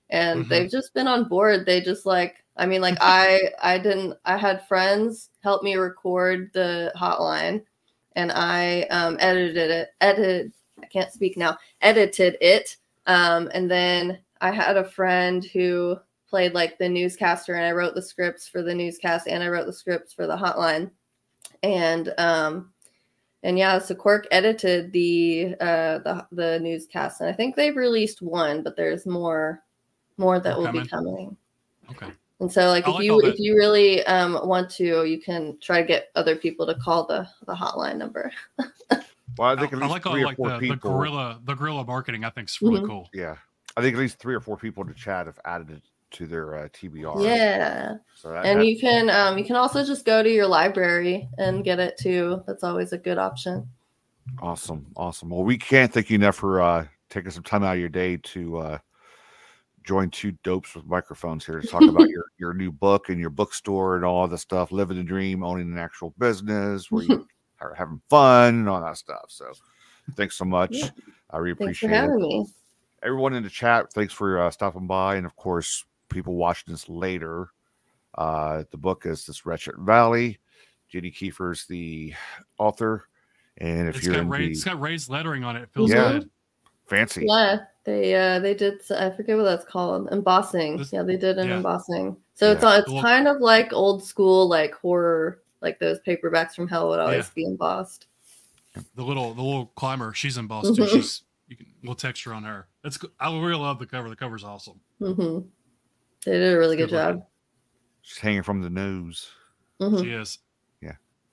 and Mhm. they've just been on board. They just like, I mean, like I, I didn't, I had friends help me record the hotline, and I um, edited it, edited, I can't speak now, edited it. Um, and then I had a friend who played like the newscaster, and I wrote the scripts for the newscast, and I wrote the scripts for the hotline. And, um, and yeah, so Quirk edited the, uh, the, the newscast, and I think they've released one, but there's more, more that More will be coming? coming. Okay. And so like I if like you all if that. you really um want to, you can try to get other people to call the the hotline number. Well, I I, think at I least like all three or like four the, the people. guerrilla the guerrilla marketing. I think is really Mhm. cool. Yeah, I think at least three or four people in the chat have added it to their uh, T B R. Yeah. So that, And that- you can um you can also just go to your library and get it too. That's always a good option. awesome, awesome. Well, we can't thank you enough for uh, taking some time out of your day to uh, join two dopes with microphones here to talk about your your new book and your bookstore and all the stuff, living the dream, owning an actual business where you are having fun and all that stuff. So, thanks so much. Yeah. I really Thanks for appreciate it. having me. Everyone in the chat, thanks for uh, stopping by, and of course, people watching this later. Uh, the book is This Wretched Valley. Jenny Kiefer's the author, and if It's you're got in raised, the it's got raised lettering on it. It feels Yeah. good. fancy, Yeah, they uh they did s- I forget what that's called, embossing. This- Yeah, they did an yeah. embossing. So it's Yeah. on it's Well- kind of like old school like horror, like those paperbacks from hell would always Yeah. be embossed. The little the little climber, she's embossed too. Mhm. She's you can little texture on her. That's go- I really love the cover. The cover's awesome. hmm They did a really It's good good looking. job. just hanging from the nose. Mhm. She is. Yeah.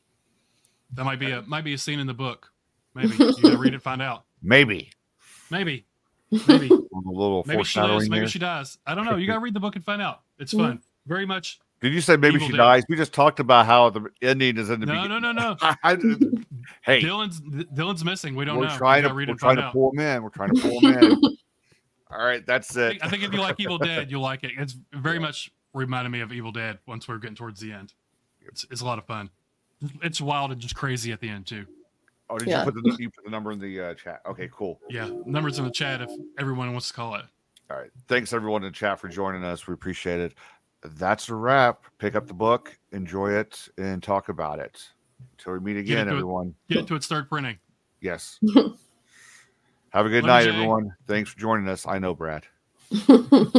That might be a might be a scene in the book. Maybe you gotta read it, find out. Maybe Maybe, maybe, a little maybe she foreshadowing lives. Maybe there. she dies. I don't know. You gotta read the book and find out. It's Mhm. fun. Very much. Did you say maybe Evil she Dead. dies? We just talked about how the ending is in the No, beginning. no, no, no. I- hey, Dylan's Dylan's missing. We don't we're know. trying You to gotta read we're and trying find to out. pull him in. We're trying to pull him in. All right, that's I it. think, I think if you like Evil Dead, you'll like it. It's very much reminded me of Evil Dead once we're getting towards the end. It's, it's a lot of fun. It's wild and just crazy at the end too. Oh, did Yeah. you put the you put the number in the uh, chat? Okay, cool. Yeah, numbers in the chat if everyone wants to call it. All right. Thanks everyone in the chat for joining us. We appreciate it. That's a wrap. Pick up the book, enjoy it, and talk about it. Until we meet again, into it. everyone. Get it to its third printing. Yes. Have a good Later, night, Jay. everyone. Thanks for joining us. I know, Brad.